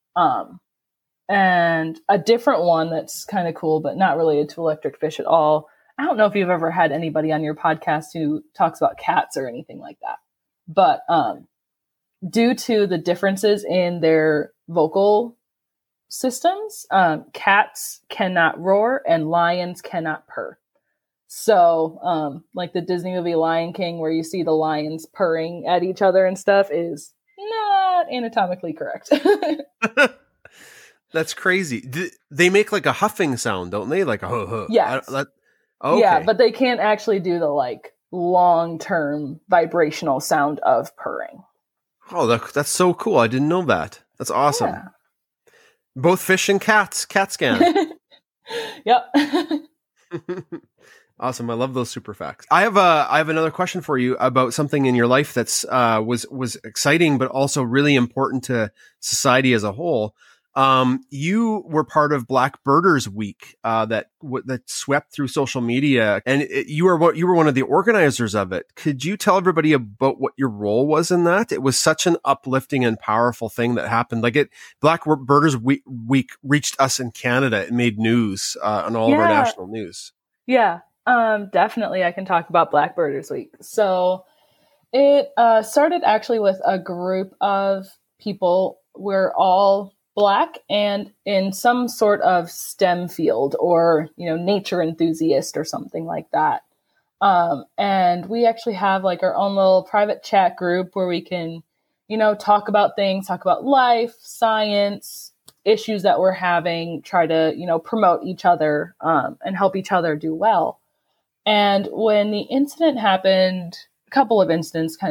And a different one that's kind of cool, but not related to electric fish at all. I don't know if you've ever had anybody on your podcast who talks about cats or anything like that, but due to the differences in their vocal systems, cats cannot roar and lions cannot purr. So, like the Disney movie Lion King, where you see the lions purring at each other and stuff, is not anatomically correct. That's crazy. They make like a huffing sound, don't they? Like a huh. Yes. Okay. Yeah, but they can't actually do the like long-term vibrational sound of purring. Oh, that's so cool. I didn't know that. That's awesome. Yeah. Both fish and cats. Cat scan. Yep. Awesome. I love those super facts. I have another question for you about something in your life that's was exciting, but also really important to society as a whole. You were part of Black Birders Week that swept through social media, and you were one of the organizers of it. Could you tell everybody about what your role was in that? It was such an uplifting and powerful thing that happened. Black Birders Week reached us in Canada. It made news on all of our national news. Yeah. Definitely I can talk about Black Birders Week. So it started actually with a group of people. We're all Black and in some sort of STEM field or, nature enthusiast or something like that. And we actually have like our own little private chat group where we can, talk about things, talk about life, science, issues that we're having, try to, promote each other and help each other do well. And when the incident happened, a couple of incidents kind of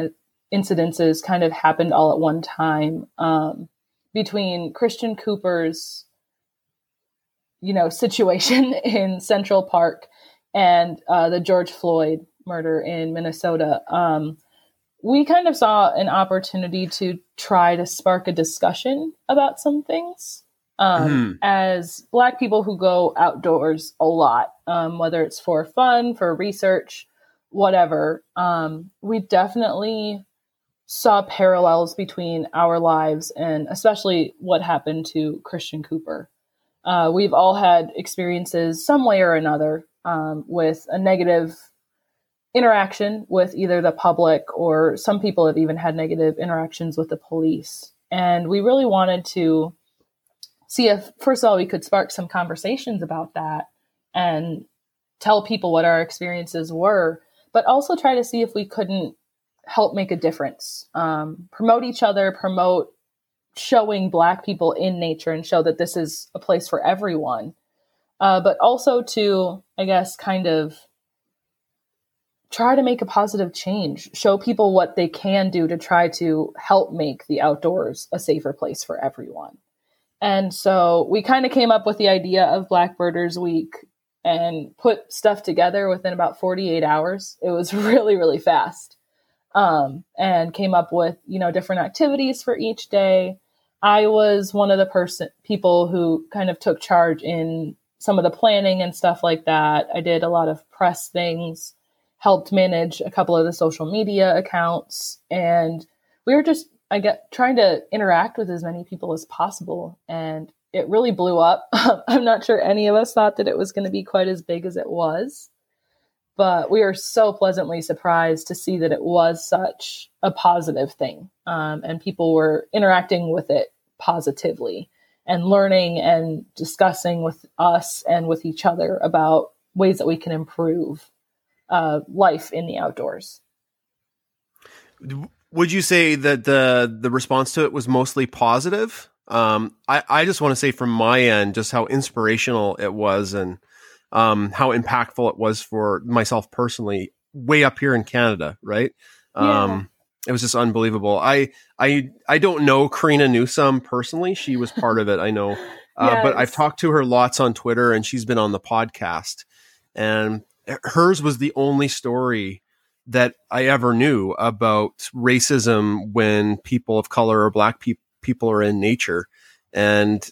incidences kind of happened all at one time, between Christian Cooper's, situation in Central Park and the George Floyd murder in Minnesota. We kind of saw an opportunity to try to spark a discussion about some things. As Black people who go outdoors a lot, whether it's for fun, for research, whatever, we definitely saw parallels between our lives and especially what happened to Christian Cooper. We've all had experiences some way or another with a negative interaction with either the public, or some people have even had negative interactions with the police. And we really wanted to see if, first of all, we could spark some conversations about that and tell people what our experiences were, but also try to see if we couldn't help make a difference, promote each other, promote showing Black people in nature and show that this is a place for everyone. But also to, I guess, kind of try to make a positive change, show people what they can do to try to help make the outdoors a safer place for everyone. And so we kind of came up with the idea of Black Birders Week and put stuff together within about 48 hours. It was really, really fast. And came up with, different activities for each day. I was one of the people who kind of took charge in some of the planning and stuff like that. I did a lot of press things, helped manage a couple of the social media accounts, and we were just, trying to interact with as many people as possible. And it really blew up. I'm not sure any of us thought that it was going to be quite as big as it was, but we were so pleasantly surprised to see that it was such a positive thing. And people were interacting with it positively and learning and discussing with us and with each other about ways that we can improve life in the outdoors. Would you say that the response to it was mostly positive? I just want to say from my end, just how inspirational it was and how impactful it was for myself personally, way up here in Canada, right? Yeah. It was just unbelievable. I don't know Karina Newsom personally. She was part of it, I know. Yes. But I've talked to her lots on Twitter, and she's been on the podcast. And hers was the only story that I ever knew about racism when people of color or Black people are in nature. And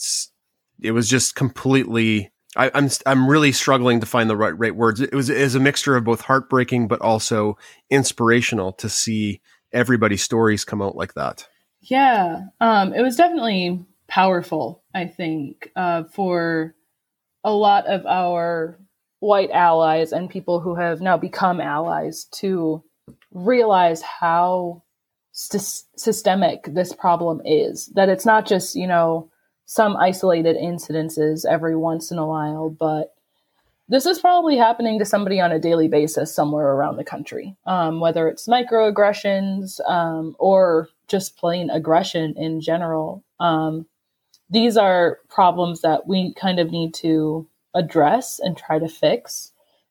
it was just completely, I'm really struggling to find the right words. It was a mixture of both heartbreaking, but also inspirational to see everybody's stories come out like that. Yeah. It was definitely powerful, I think, for a lot of our white allies and people who have now become allies to realize how systemic this problem is, that it's not just, some isolated incidences every once in a while, but this is probably happening to somebody on a daily basis somewhere around the country, whether it's microaggressions or just plain aggression in general. These are problems that we kind of need to address and try to fix.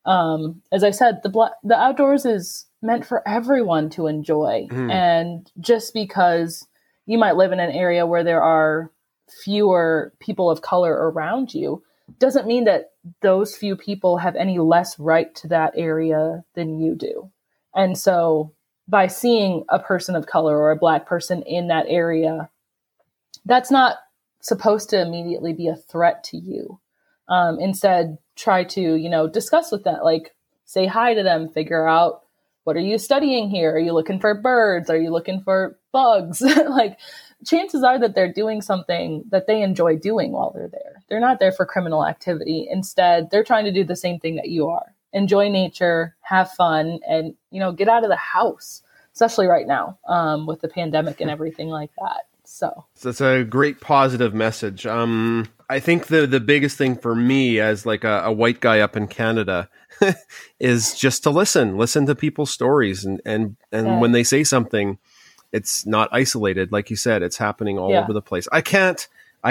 As I said, the outdoors is meant for everyone to enjoy. And just because you might live in an area where there are fewer people of color around you doesn't mean that those few people have any less right to that area than you do. And so by seeing a person of color or a Black person in that area, that's not supposed to immediately be a threat to you. Instead, try to, discuss with them, like say hi to them, figure out, what are you studying here? Are you looking for birds? Are you looking for bugs? Like, chances are that they're doing something that they enjoy doing while they're there. They're not there for criminal activity. Instead, they're trying to do the same thing that you are. Enjoy nature, have fun, and, get out of the house, especially right now with the pandemic and everything like that. So that's a great positive message. I think the biggest thing for me as like a white guy up in Canada is just to listen to people's stories. And when they say something, it's not isolated. Like you said, it's happening all over the place. I can't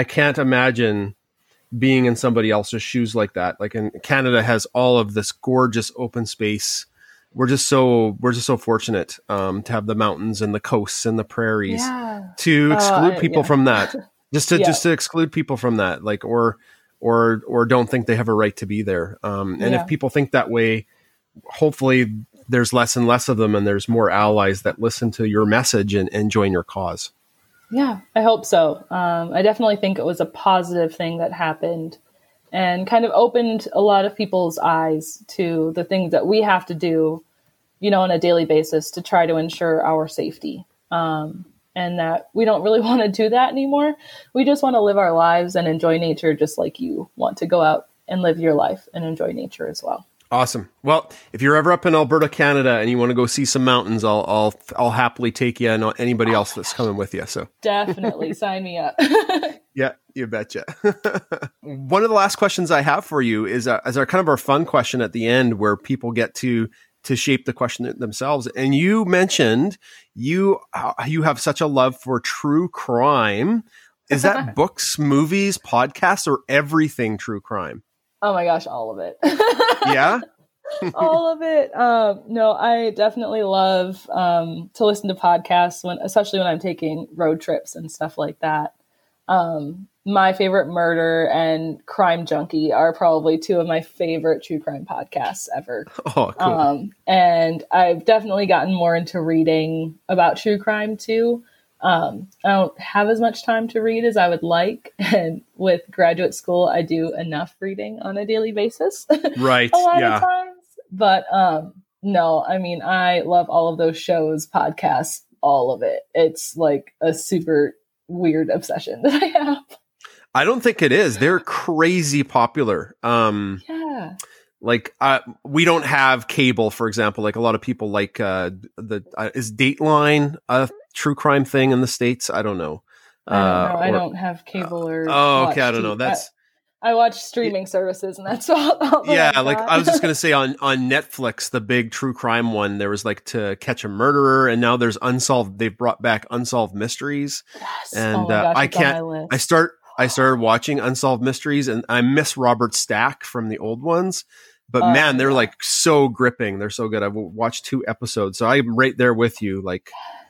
imagine being in somebody else's shoes like that. Like in Canada has all of this gorgeous open space we're just so fortunate to have the mountains and the coasts and the prairies to exclude people from that. Just to exclude people from that, like or don't think they have a right to be there. And if people think that way, hopefully there's less and less of them, and there's more allies that listen to your message and join your cause. Yeah, I hope so. I definitely think it was a positive thing that happened and kind of opened a lot of people's eyes to the things that we have to do, on a daily basis to try to ensure our safety. And that we don't really want to do that anymore. We just want to live our lives and enjoy nature just like you want to go out and live your life and enjoy nature as well. Awesome. Well, if you're ever up in Alberta, Canada, and you want to go see some mountains, I'll happily take you and anybody else that's coming with you. So definitely sign me up. Yeah, you betcha. One of the last questions I have for you is our kind of our fun question at the end, where people get to shape the question themselves. And you mentioned you have such a love for true crime. Is that books, movies, podcasts, or everything true crime? Oh my gosh, all of it. Yeah? All of it. No, I definitely love to listen to podcasts, especially when I'm taking road trips and stuff like that. My favorite murder and crime junkie are probably two of my favorite true crime podcasts ever. Oh, cool. And I've definitely gotten more into reading about true crime too. I don't have as much time to read as I would like. And with graduate school, I do enough reading on a daily basis. Right. A lot of times. But no, I mean, I love all of those shows, podcasts, all of it. It's like a super weird obsession that I have. I don't think it is. They're crazy popular. Yeah. Like we don't have cable, for example. Like a lot of people like is Dateline a true crime thing in the States? I don't know. I don't have cable or. Okay. I don't know. I watch streaming services, and that's all yeah, like I was just going to say on Netflix, the big true crime one, there was like To Catch a Murderer, and now there's they've brought back Unsolved Mysteries. Yes. And oh my gosh, I can't, I started watching Unsolved Mysteries, and I miss Robert Stack from the old ones, but man, they're like so gripping. They're so good. I've watched 2 episodes, so I'm right there with you. Like,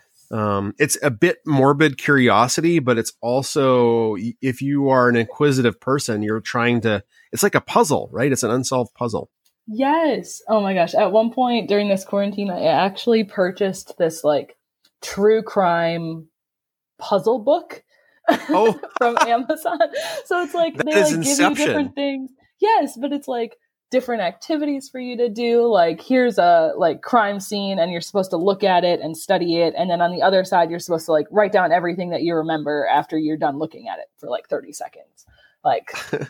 it's a bit morbid curiosity, but it's also, if you are an inquisitive person, you're trying to, it's like a puzzle, right? It's an unsolved puzzle. Yes. Oh my gosh. At one point during this quarantine, I actually purchased this like true crime puzzle book from Amazon. So it's like, they like give you different things. Yes. But it's like different activities for you to do. Like here's a like crime scene, and you're supposed to look at it and study it. And then on the other side, you're supposed to like write down everything that you remember after you're done looking at it for like 30 seconds. Like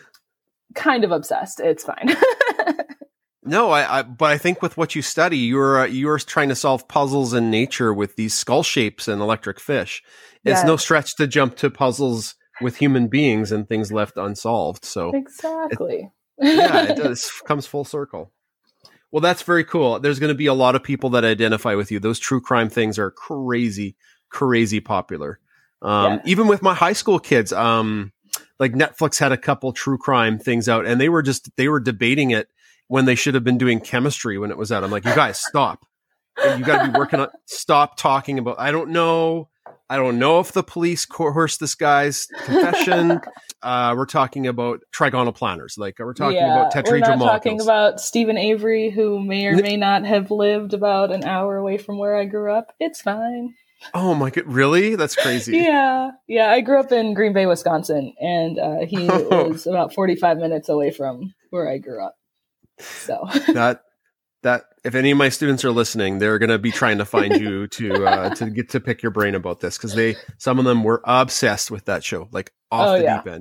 kind of obsessed. It's fine. No, but I think with what you study, you're trying to solve puzzles in nature with these skull shapes and electric fish. It's no stretch to jump to puzzles with human beings and things left unsolved. So exactly. It does comes full circle. Well, that's very cool. There's going to be a lot of people that identify with you. Those true crime things are crazy, crazy popular. Even with my high school kids, like Netflix had a couple true crime things out, and they were debating it when they should have been doing chemistry when it was out. I'm like, you guys, stop. You got to be working on, stop talking about, I don't know if the police coerced this guy's confession. We're talking about trigonal planners. Like we're talking about tetrahedral molecules. We're not molecules. talking about Stephen Avery, who may or may not have lived about an hour away from where I grew up. It's fine. Oh my God. Really? That's crazy. Yeah. I grew up in Green Bay, Wisconsin, and he was about 45 minutes away from where I grew up. So that if any of my students are listening, they're going to be trying to find you to get to pick your brain about this, because some of them were obsessed with that show, like off the deep end.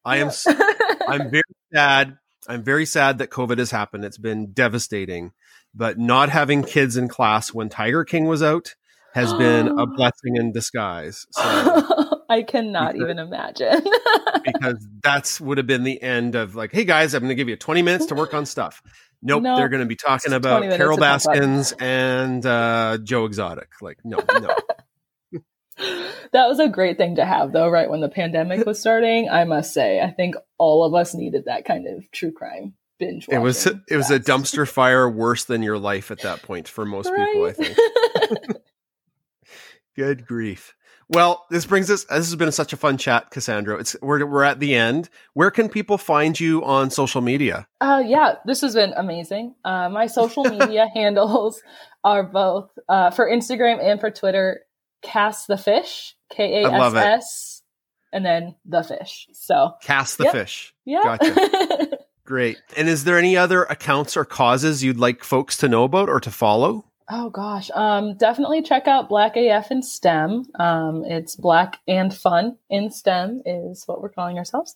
I'm very sad. I'm very sad that COVID has happened. It's been devastating, but not having kids in class when Tiger King was out has been a blessing in disguise. So I cannot even imagine. Because that's would have been the end of like, hey guys, I'm going to give you 20 minutes to work on stuff. Nope, they're going to be talking about Carol Baskins and Joe Exotic. Like, no. That was a great thing to have, though, right when the pandemic was starting. I must say, I think all of us needed that kind of true crime binge watching. It was a dumpster fire worse than your life at that point for most people, I think. Good grief. Well, this has been such a fun chat, Cassandra. We're at the end. Where can people find you on social media? Yeah, this has been amazing. My social media handles are both for Instagram and for Twitter, Cass the Fish, Kass, and then the Fish. So Cass the Fish. Yeah. Gotcha. Great. And is there any other accounts or causes you'd like folks to know about or to follow? Oh gosh, definitely check out Black AF in STEM. It's Black and Fun in STEM is what we're calling ourselves.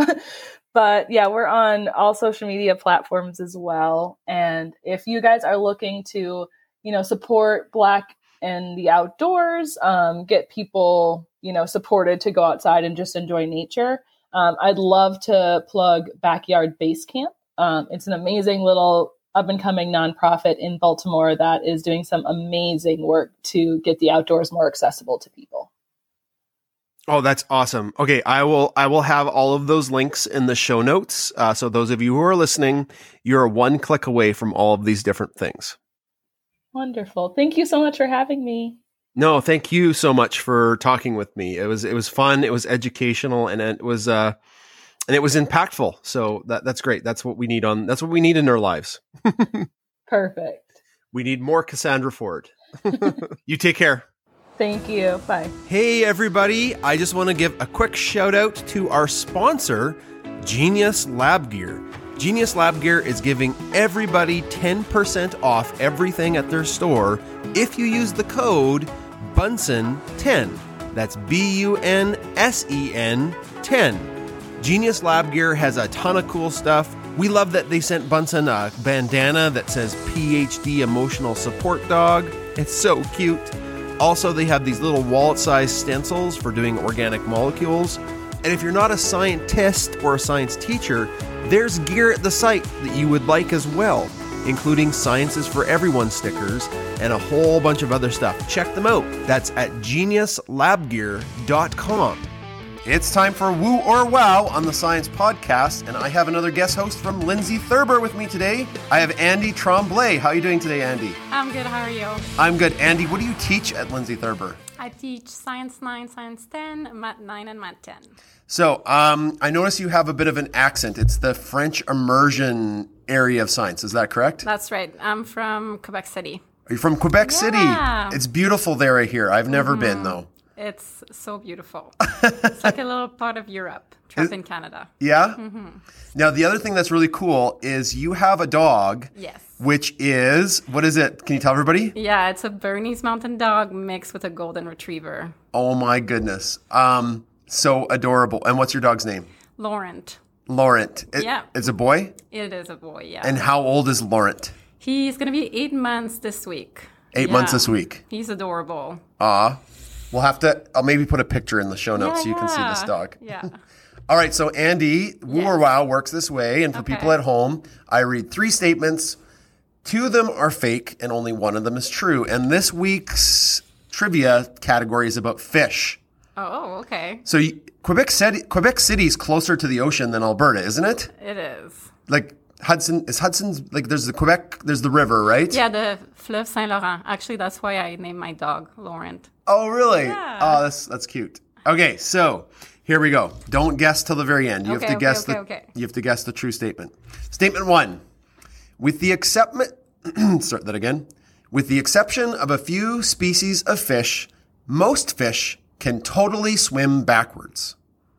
But yeah, we're on all social media platforms as well. And if you guys are looking to, support Black in the outdoors, get people, supported to go outside and just enjoy nature, I'd love to plug Backyard Base Camp. It's an amazing little up-and-coming nonprofit in Baltimore that is doing some amazing work to get the outdoors more accessible to people. Oh, that's awesome. Okay, I will have all of those links in the show notes. So those of you who are listening, you're one click away from all of these different things. Wonderful. Thank you so much for having me. No, thank you so much for talking with me. It was fun. It was educational, and it was impactful. So that's great. That's what we need in our lives. Perfect. We need more Cassandra Ford. You take care. Thank you. Bye. Hey, everybody. I just want to give a quick shout out to our sponsor, Genius Lab Gear. Genius Lab Gear is giving everybody 10% off everything at their store if you use the code Bunsen10. That's BUNSEN 10. Genius Lab Gear has a ton of cool stuff. We love that they sent Bunsen a bandana that says PhD Emotional Support Dog. It's so cute. Also, they have these little wallet-sized stencils for doing organic molecules. And if you're not a scientist or a science teacher, there's gear at the site that you would like as well, including Sciences for Everyone stickers and a whole bunch of other stuff. Check them out. That's at geniuslabgear.com. It's time for Woo or Wow on the Science Podcast, and I have another guest host from Lindsay Thurber with me today. I have Andy Tremblay. How are you doing today, Andy? I'm good. How are you? I'm good. Andy, what do you teach at Lindsay Thurber? I teach Science 9, Science 10, Math 9, and Math 10. So I notice you have a bit of an accent. It's the French immersion area of science. Is that correct? That's right. I'm from Quebec City. Are you from Quebec City? It's beautiful there, I hear. I've never been, though. It's so beautiful. It's like a little part of Europe, trapped in Canada. Yeah? Mm-hmm. Now, the other thing that's really cool is you have a dog. Yes. Which is, what is it? Can you tell everybody? Yeah, it's a Bernese Mountain Dog mixed with a Golden Retriever. Oh, my goodness. So adorable. And what's your dog's name? Laurent. Laurent. Yeah. It's a boy? It is a boy, yeah. And how old is Laurent? He's going to be 8 months this week. 8 months this week. He's adorable. I'll maybe put a picture in the show notes so you can see this dog. Yeah. All right. So Andy, Woo or Wow works this way. And for people at home, I read 3 statements. 2 of them are fake and only 1 of them is true. And this week's trivia category is about fish. Oh, okay. So Quebec City is closer to the ocean than Alberta, isn't it? It is. Like Hudson's, like there's the river, right? Yeah, the Fleuve Saint-Laurent. Actually, that's why I named my dog Laurent. Oh, really? Yeah. Oh, that's cute. Okay, so here we go. Don't guess till the very end. You have to guess the true statement. Statement 1. With the exception of a few species of fish, most fish can totally swim backwards.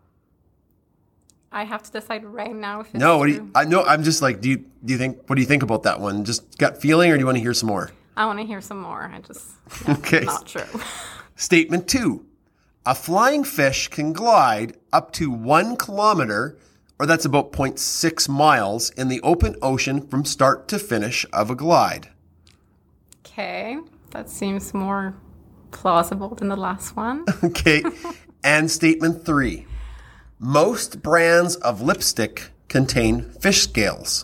I have to decide right now if it's true. I'm just like, what do you think about that one? Just gut feeling, or do you want to hear some more? I want to hear some more. Okay. Not true. Statement 2. A flying fish can glide up to 1 kilometer, or that's about 0.6 miles, in the open ocean from start to finish of a glide. Okay. That seems more plausible than the last one. Okay. And statement 3. Most brands of lipstick contain fish scales.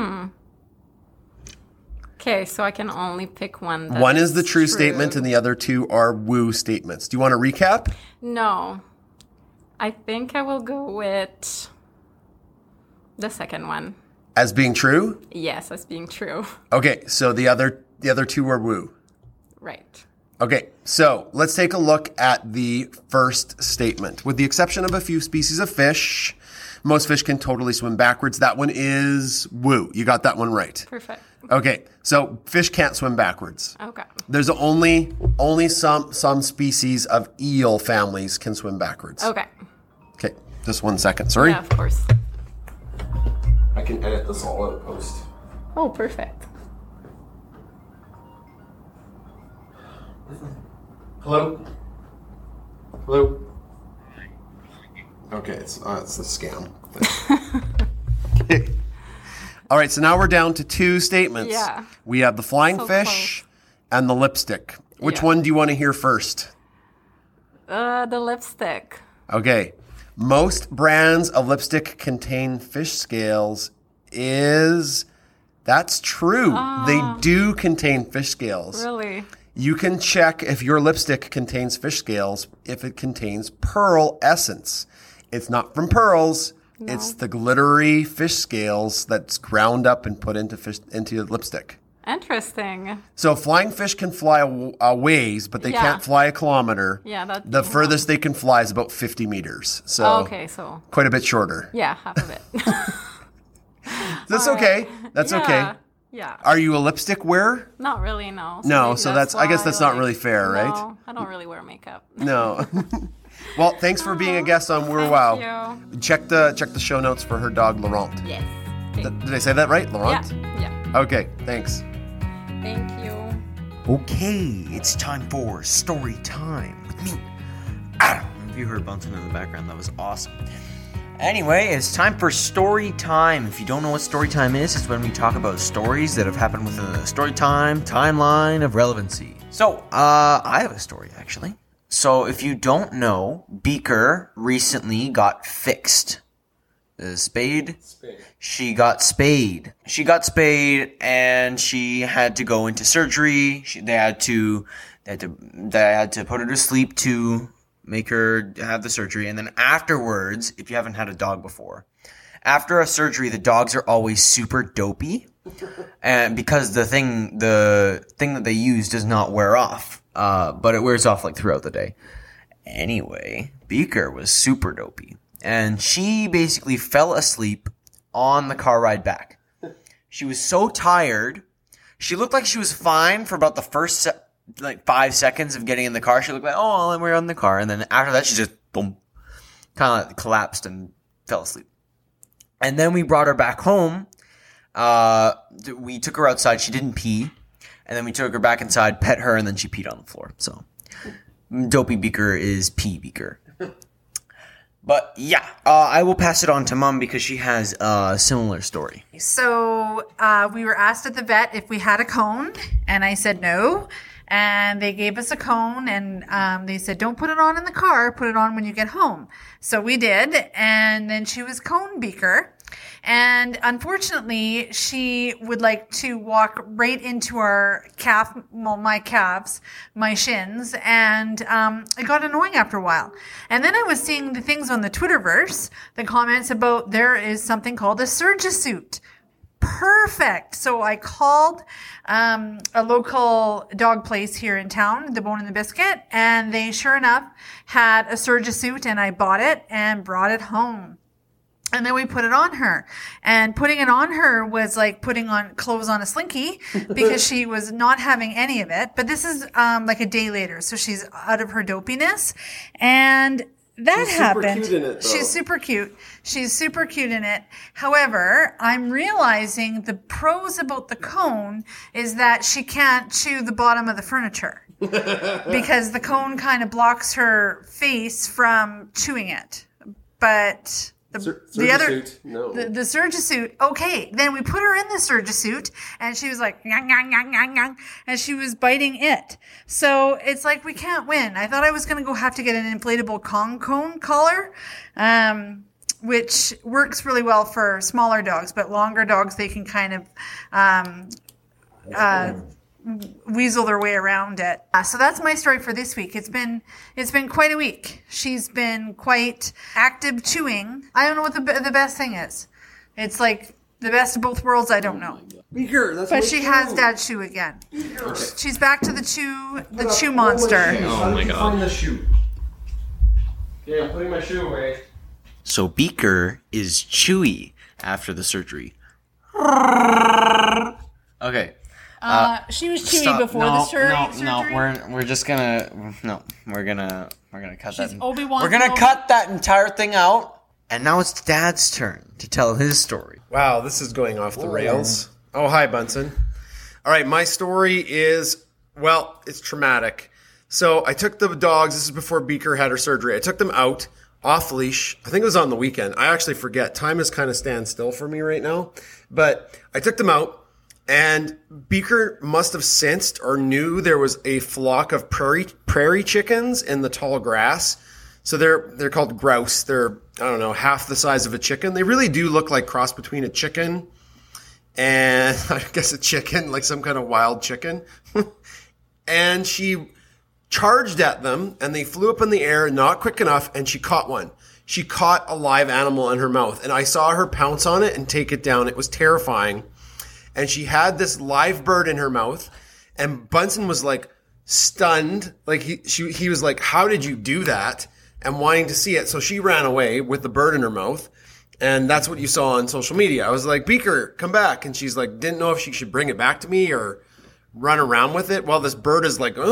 Okay, so I can only pick one. One is the true statement and the other 2 are woo statements. Do you want to recap? No. I think I will go with the second one. As being true? Yes, as being true. Okay, so the other two were woo. Right. Okay, so let's take a look at the first statement. With the exception of a few species of fish, most fish can totally swim backwards. That one is woo. You got that one right. Perfect. Okay, so fish can't swim backwards. Okay. There's only some species of eel families can swim backwards. Okay. Okay, just 1 second. Sorry. Yeah, of course. I can edit this all out post. Oh, perfect. Hello? Hello? Okay, it's a scam. Okay. All right, so now we're down to two statements. Yeah. We have the flying So fish and the lipstick. Which Yeah. one do you want to hear first? The lipstick. Okay. Most brands of lipstick contain fish scales. That's true. They do contain fish scales. Really? You can check if your lipstick contains fish scales if it contains pearl essence. It's not from pearls. No. It's the glittery fish scales that's ground up and put into your lipstick. Interesting. So flying fish can fly a ways, but they can't fly a kilometer. Yeah, the furthest they can fly is about 50 meters. So so quite a bit shorter. yeah, half of it. That's okay. That's okay. Yeah. Are you a lipstick wearer? Not really, no. No, so I guess that's not really fair, right? No, I don't really wear makeup. No. Well, thanks for being a guest on We're Wow. Thank you. Check the show notes for her dog Laurent. Yes. Did I say that right, Laurent? Yeah. Okay, thanks. Thank you. Okay, it's time for story time with me, Adam. If you heard Bunsen in the background, that was awesome. Anyway, it's time for story time. If you don't know what story time is, it's when we talk about stories that have happened within the story time timeline of relevancy. So, I have a story, actually. So, if you don't know, Beaker recently got fixed. Spayed? She got spayed. And she had to go into surgery. They had to put her to sleep to make her have the surgery. And then afterwards, if you haven't had a dog before, after a surgery, the dogs are always super dopey. And because the thing that they use does not wear off. But it wears off like throughout the day. Anyway, Beaker was super dopey. And she basically fell asleep on the car ride back. She was so tired. She looked like she was fine for about the first 5 seconds of getting in the car. She looked like, oh, we're on the car. And then after that, she just, boom, kind of collapsed and fell asleep. And then we brought her back home. We took her outside. She didn't pee. And then we took her back inside, pet her, and then she peed on the floor. So, Dopey Beaker is Pee Beaker. But yeah, I will pass it on to Mom because she has a similar story. So we were asked at the vet if we had a cone, and I said no. And they gave us a cone, and they said, don't put it on in the car, put it on when you get home. So we did, and then she was Cone Beaker. And unfortunately, she would like to walk right into our my calves, my shins, and it got annoying after a while. And then I was seeing the things on the Twitterverse, the comments about there is something called a Surgisuit. Perfect. So I called a local dog place here in town, the Bone and the Biscuit, and they sure enough had a Surgisuit, and I bought it and brought it home. And then we put it on her. And putting it on her was like putting on clothes on a slinky because she was not having any of it. But this is like a day later, so she's out of her dopiness. And that happened. She's super cute. She's super cute in it. However, I'm realizing the pros about the cone is that she can't chew the bottom of the furniture because the cone kind of blocks her face from chewing it. But the Surgisuit. Okay, then we put her in the Surgisuit, and she was like, nyang, nyang, nyang, nyang, nyang, and she was biting it. So it's like we can't win. I thought I was going to have to get an inflatable Kong cone collar, which works really well for smaller dogs, but longer dogs, they can kind of weasel their way around it. So that's my story for this week. It's been quite a week. She's been quite active chewing. I don't know what the best thing is. It's like The best of both worlds, I don't know. Beaker, that's But my she shoe. has Dad Chew again. She's back to the chew monster. Oh my god. Find the shoe. Okay, I'm putting my shoe away. So Beaker is Chewy after the surgery. Okay. She was chewy Stop. before the surgery. No, we're just gonna we're gonna cut She's that. Obi-Wan We're gonna Kenobi. cut that entire thing out. And now it's Dad's turn to tell his story. Wow, this is going off the rails. Oh, hi, Bunsen. All right, my story is, well, it's traumatic. So I took the dogs, this is before Beaker had her surgery. I took them out off leash. I think it was on the weekend. I actually forget. Time is kind of stand still for me right now. But I took them out. And Beaker must have sensed or knew there was a flock of prairie chickens in the tall grass. So they're called grouse. They're, I don't know, half the size of a chicken. They really do look like cross between a chicken and I guess a chicken, like some kind of wild chicken. And she charged at them and they flew up in the air, not quick enough, and she caught one. She caught a live animal in her mouth and I saw her pounce on it and take it down. It was terrifying. And she had this live bird in her mouth, and Bunsen was like stunned. Like he was like, "How did you do that?" And wanting to see it. So she ran away with the bird in her mouth, and that's what you saw on social media. I was like, "Beaker, come back!" And she's like, didn't know if she should bring it back to me or run around with it. Well, this bird is like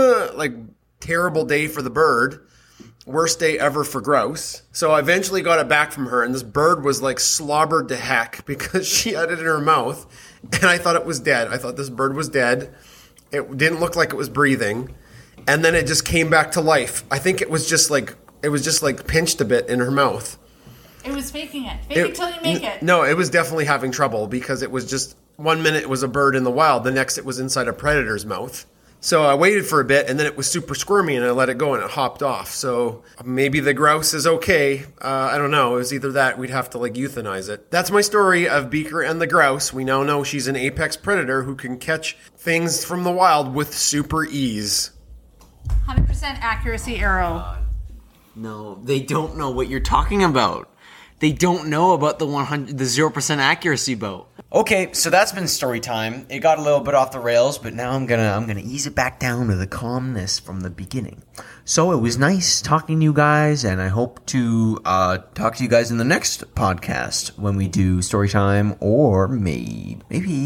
terrible day for the bird. Worst day ever for grouse. So I eventually got it back from her, and this bird was like slobbered to heck because she had it in her mouth. And I thought it was dead. I thought this bird was dead. It didn't look like it was breathing. And then it just came back to life. I think it was just like pinched a bit in her mouth. It was faking it. Fake it till you make it. No, it was definitely having trouble because it was just 1 minute it was a bird in the wild. The next it was inside a predator's mouth. So I waited for a bit, and then it was super squirmy, and I let it go, and it hopped off. So maybe the grouse is okay. I don't know. It was either that, we'd have to euthanize it. That's my story of Beaker and the grouse. We now know she's an apex predator who can catch things from the wild with super ease. 100% accuracy arrow. No, they don't know what you're talking about. They don't know about the 0% accuracy boat. Okay, so that's been story time. It got a little bit off the rails, but now I'm gonna ease it back down to the calmness from the beginning. So it was nice talking to you guys, and I hope to talk to you guys in the next podcast when we do story time, or maybe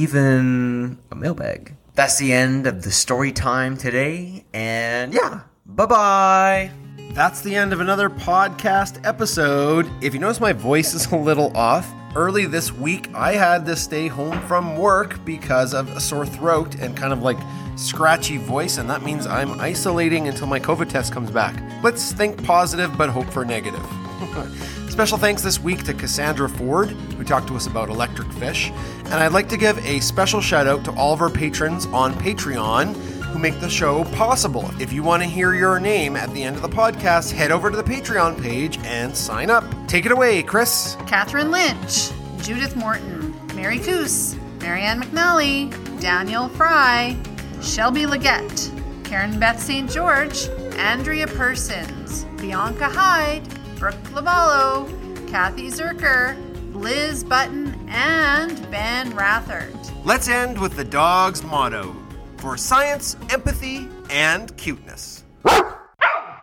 even a mailbag. That's the end of the story time today, and yeah, bye-bye. That's the end of another podcast episode. If you notice my voice is a little off, early this week I had to stay home from work because of a sore throat and kind of scratchy voice, and that means I'm isolating until my COVID test comes back. Let's think positive but hope for negative. Special thanks this week to Cassandra Ford, who talked to us about electric fish, and I'd like to give a special shout out to all of our patrons on Patreon who make the show possible. If you want to hear your name at the end of the podcast, head over to the Patreon page and sign up. Take it away, Chris. Catherine Lynch, Judith Morton, Mary Coos, Marianne McNally, Daniel Fry, Shelby Leggett, Karen Beth St. George, Andrea Persons, Bianca Hyde, Brooke Lavallo, Kathy Zerker, Liz Button, and Ben Rathert. Let's end with the dog's motto: for science, empathy, and cuteness.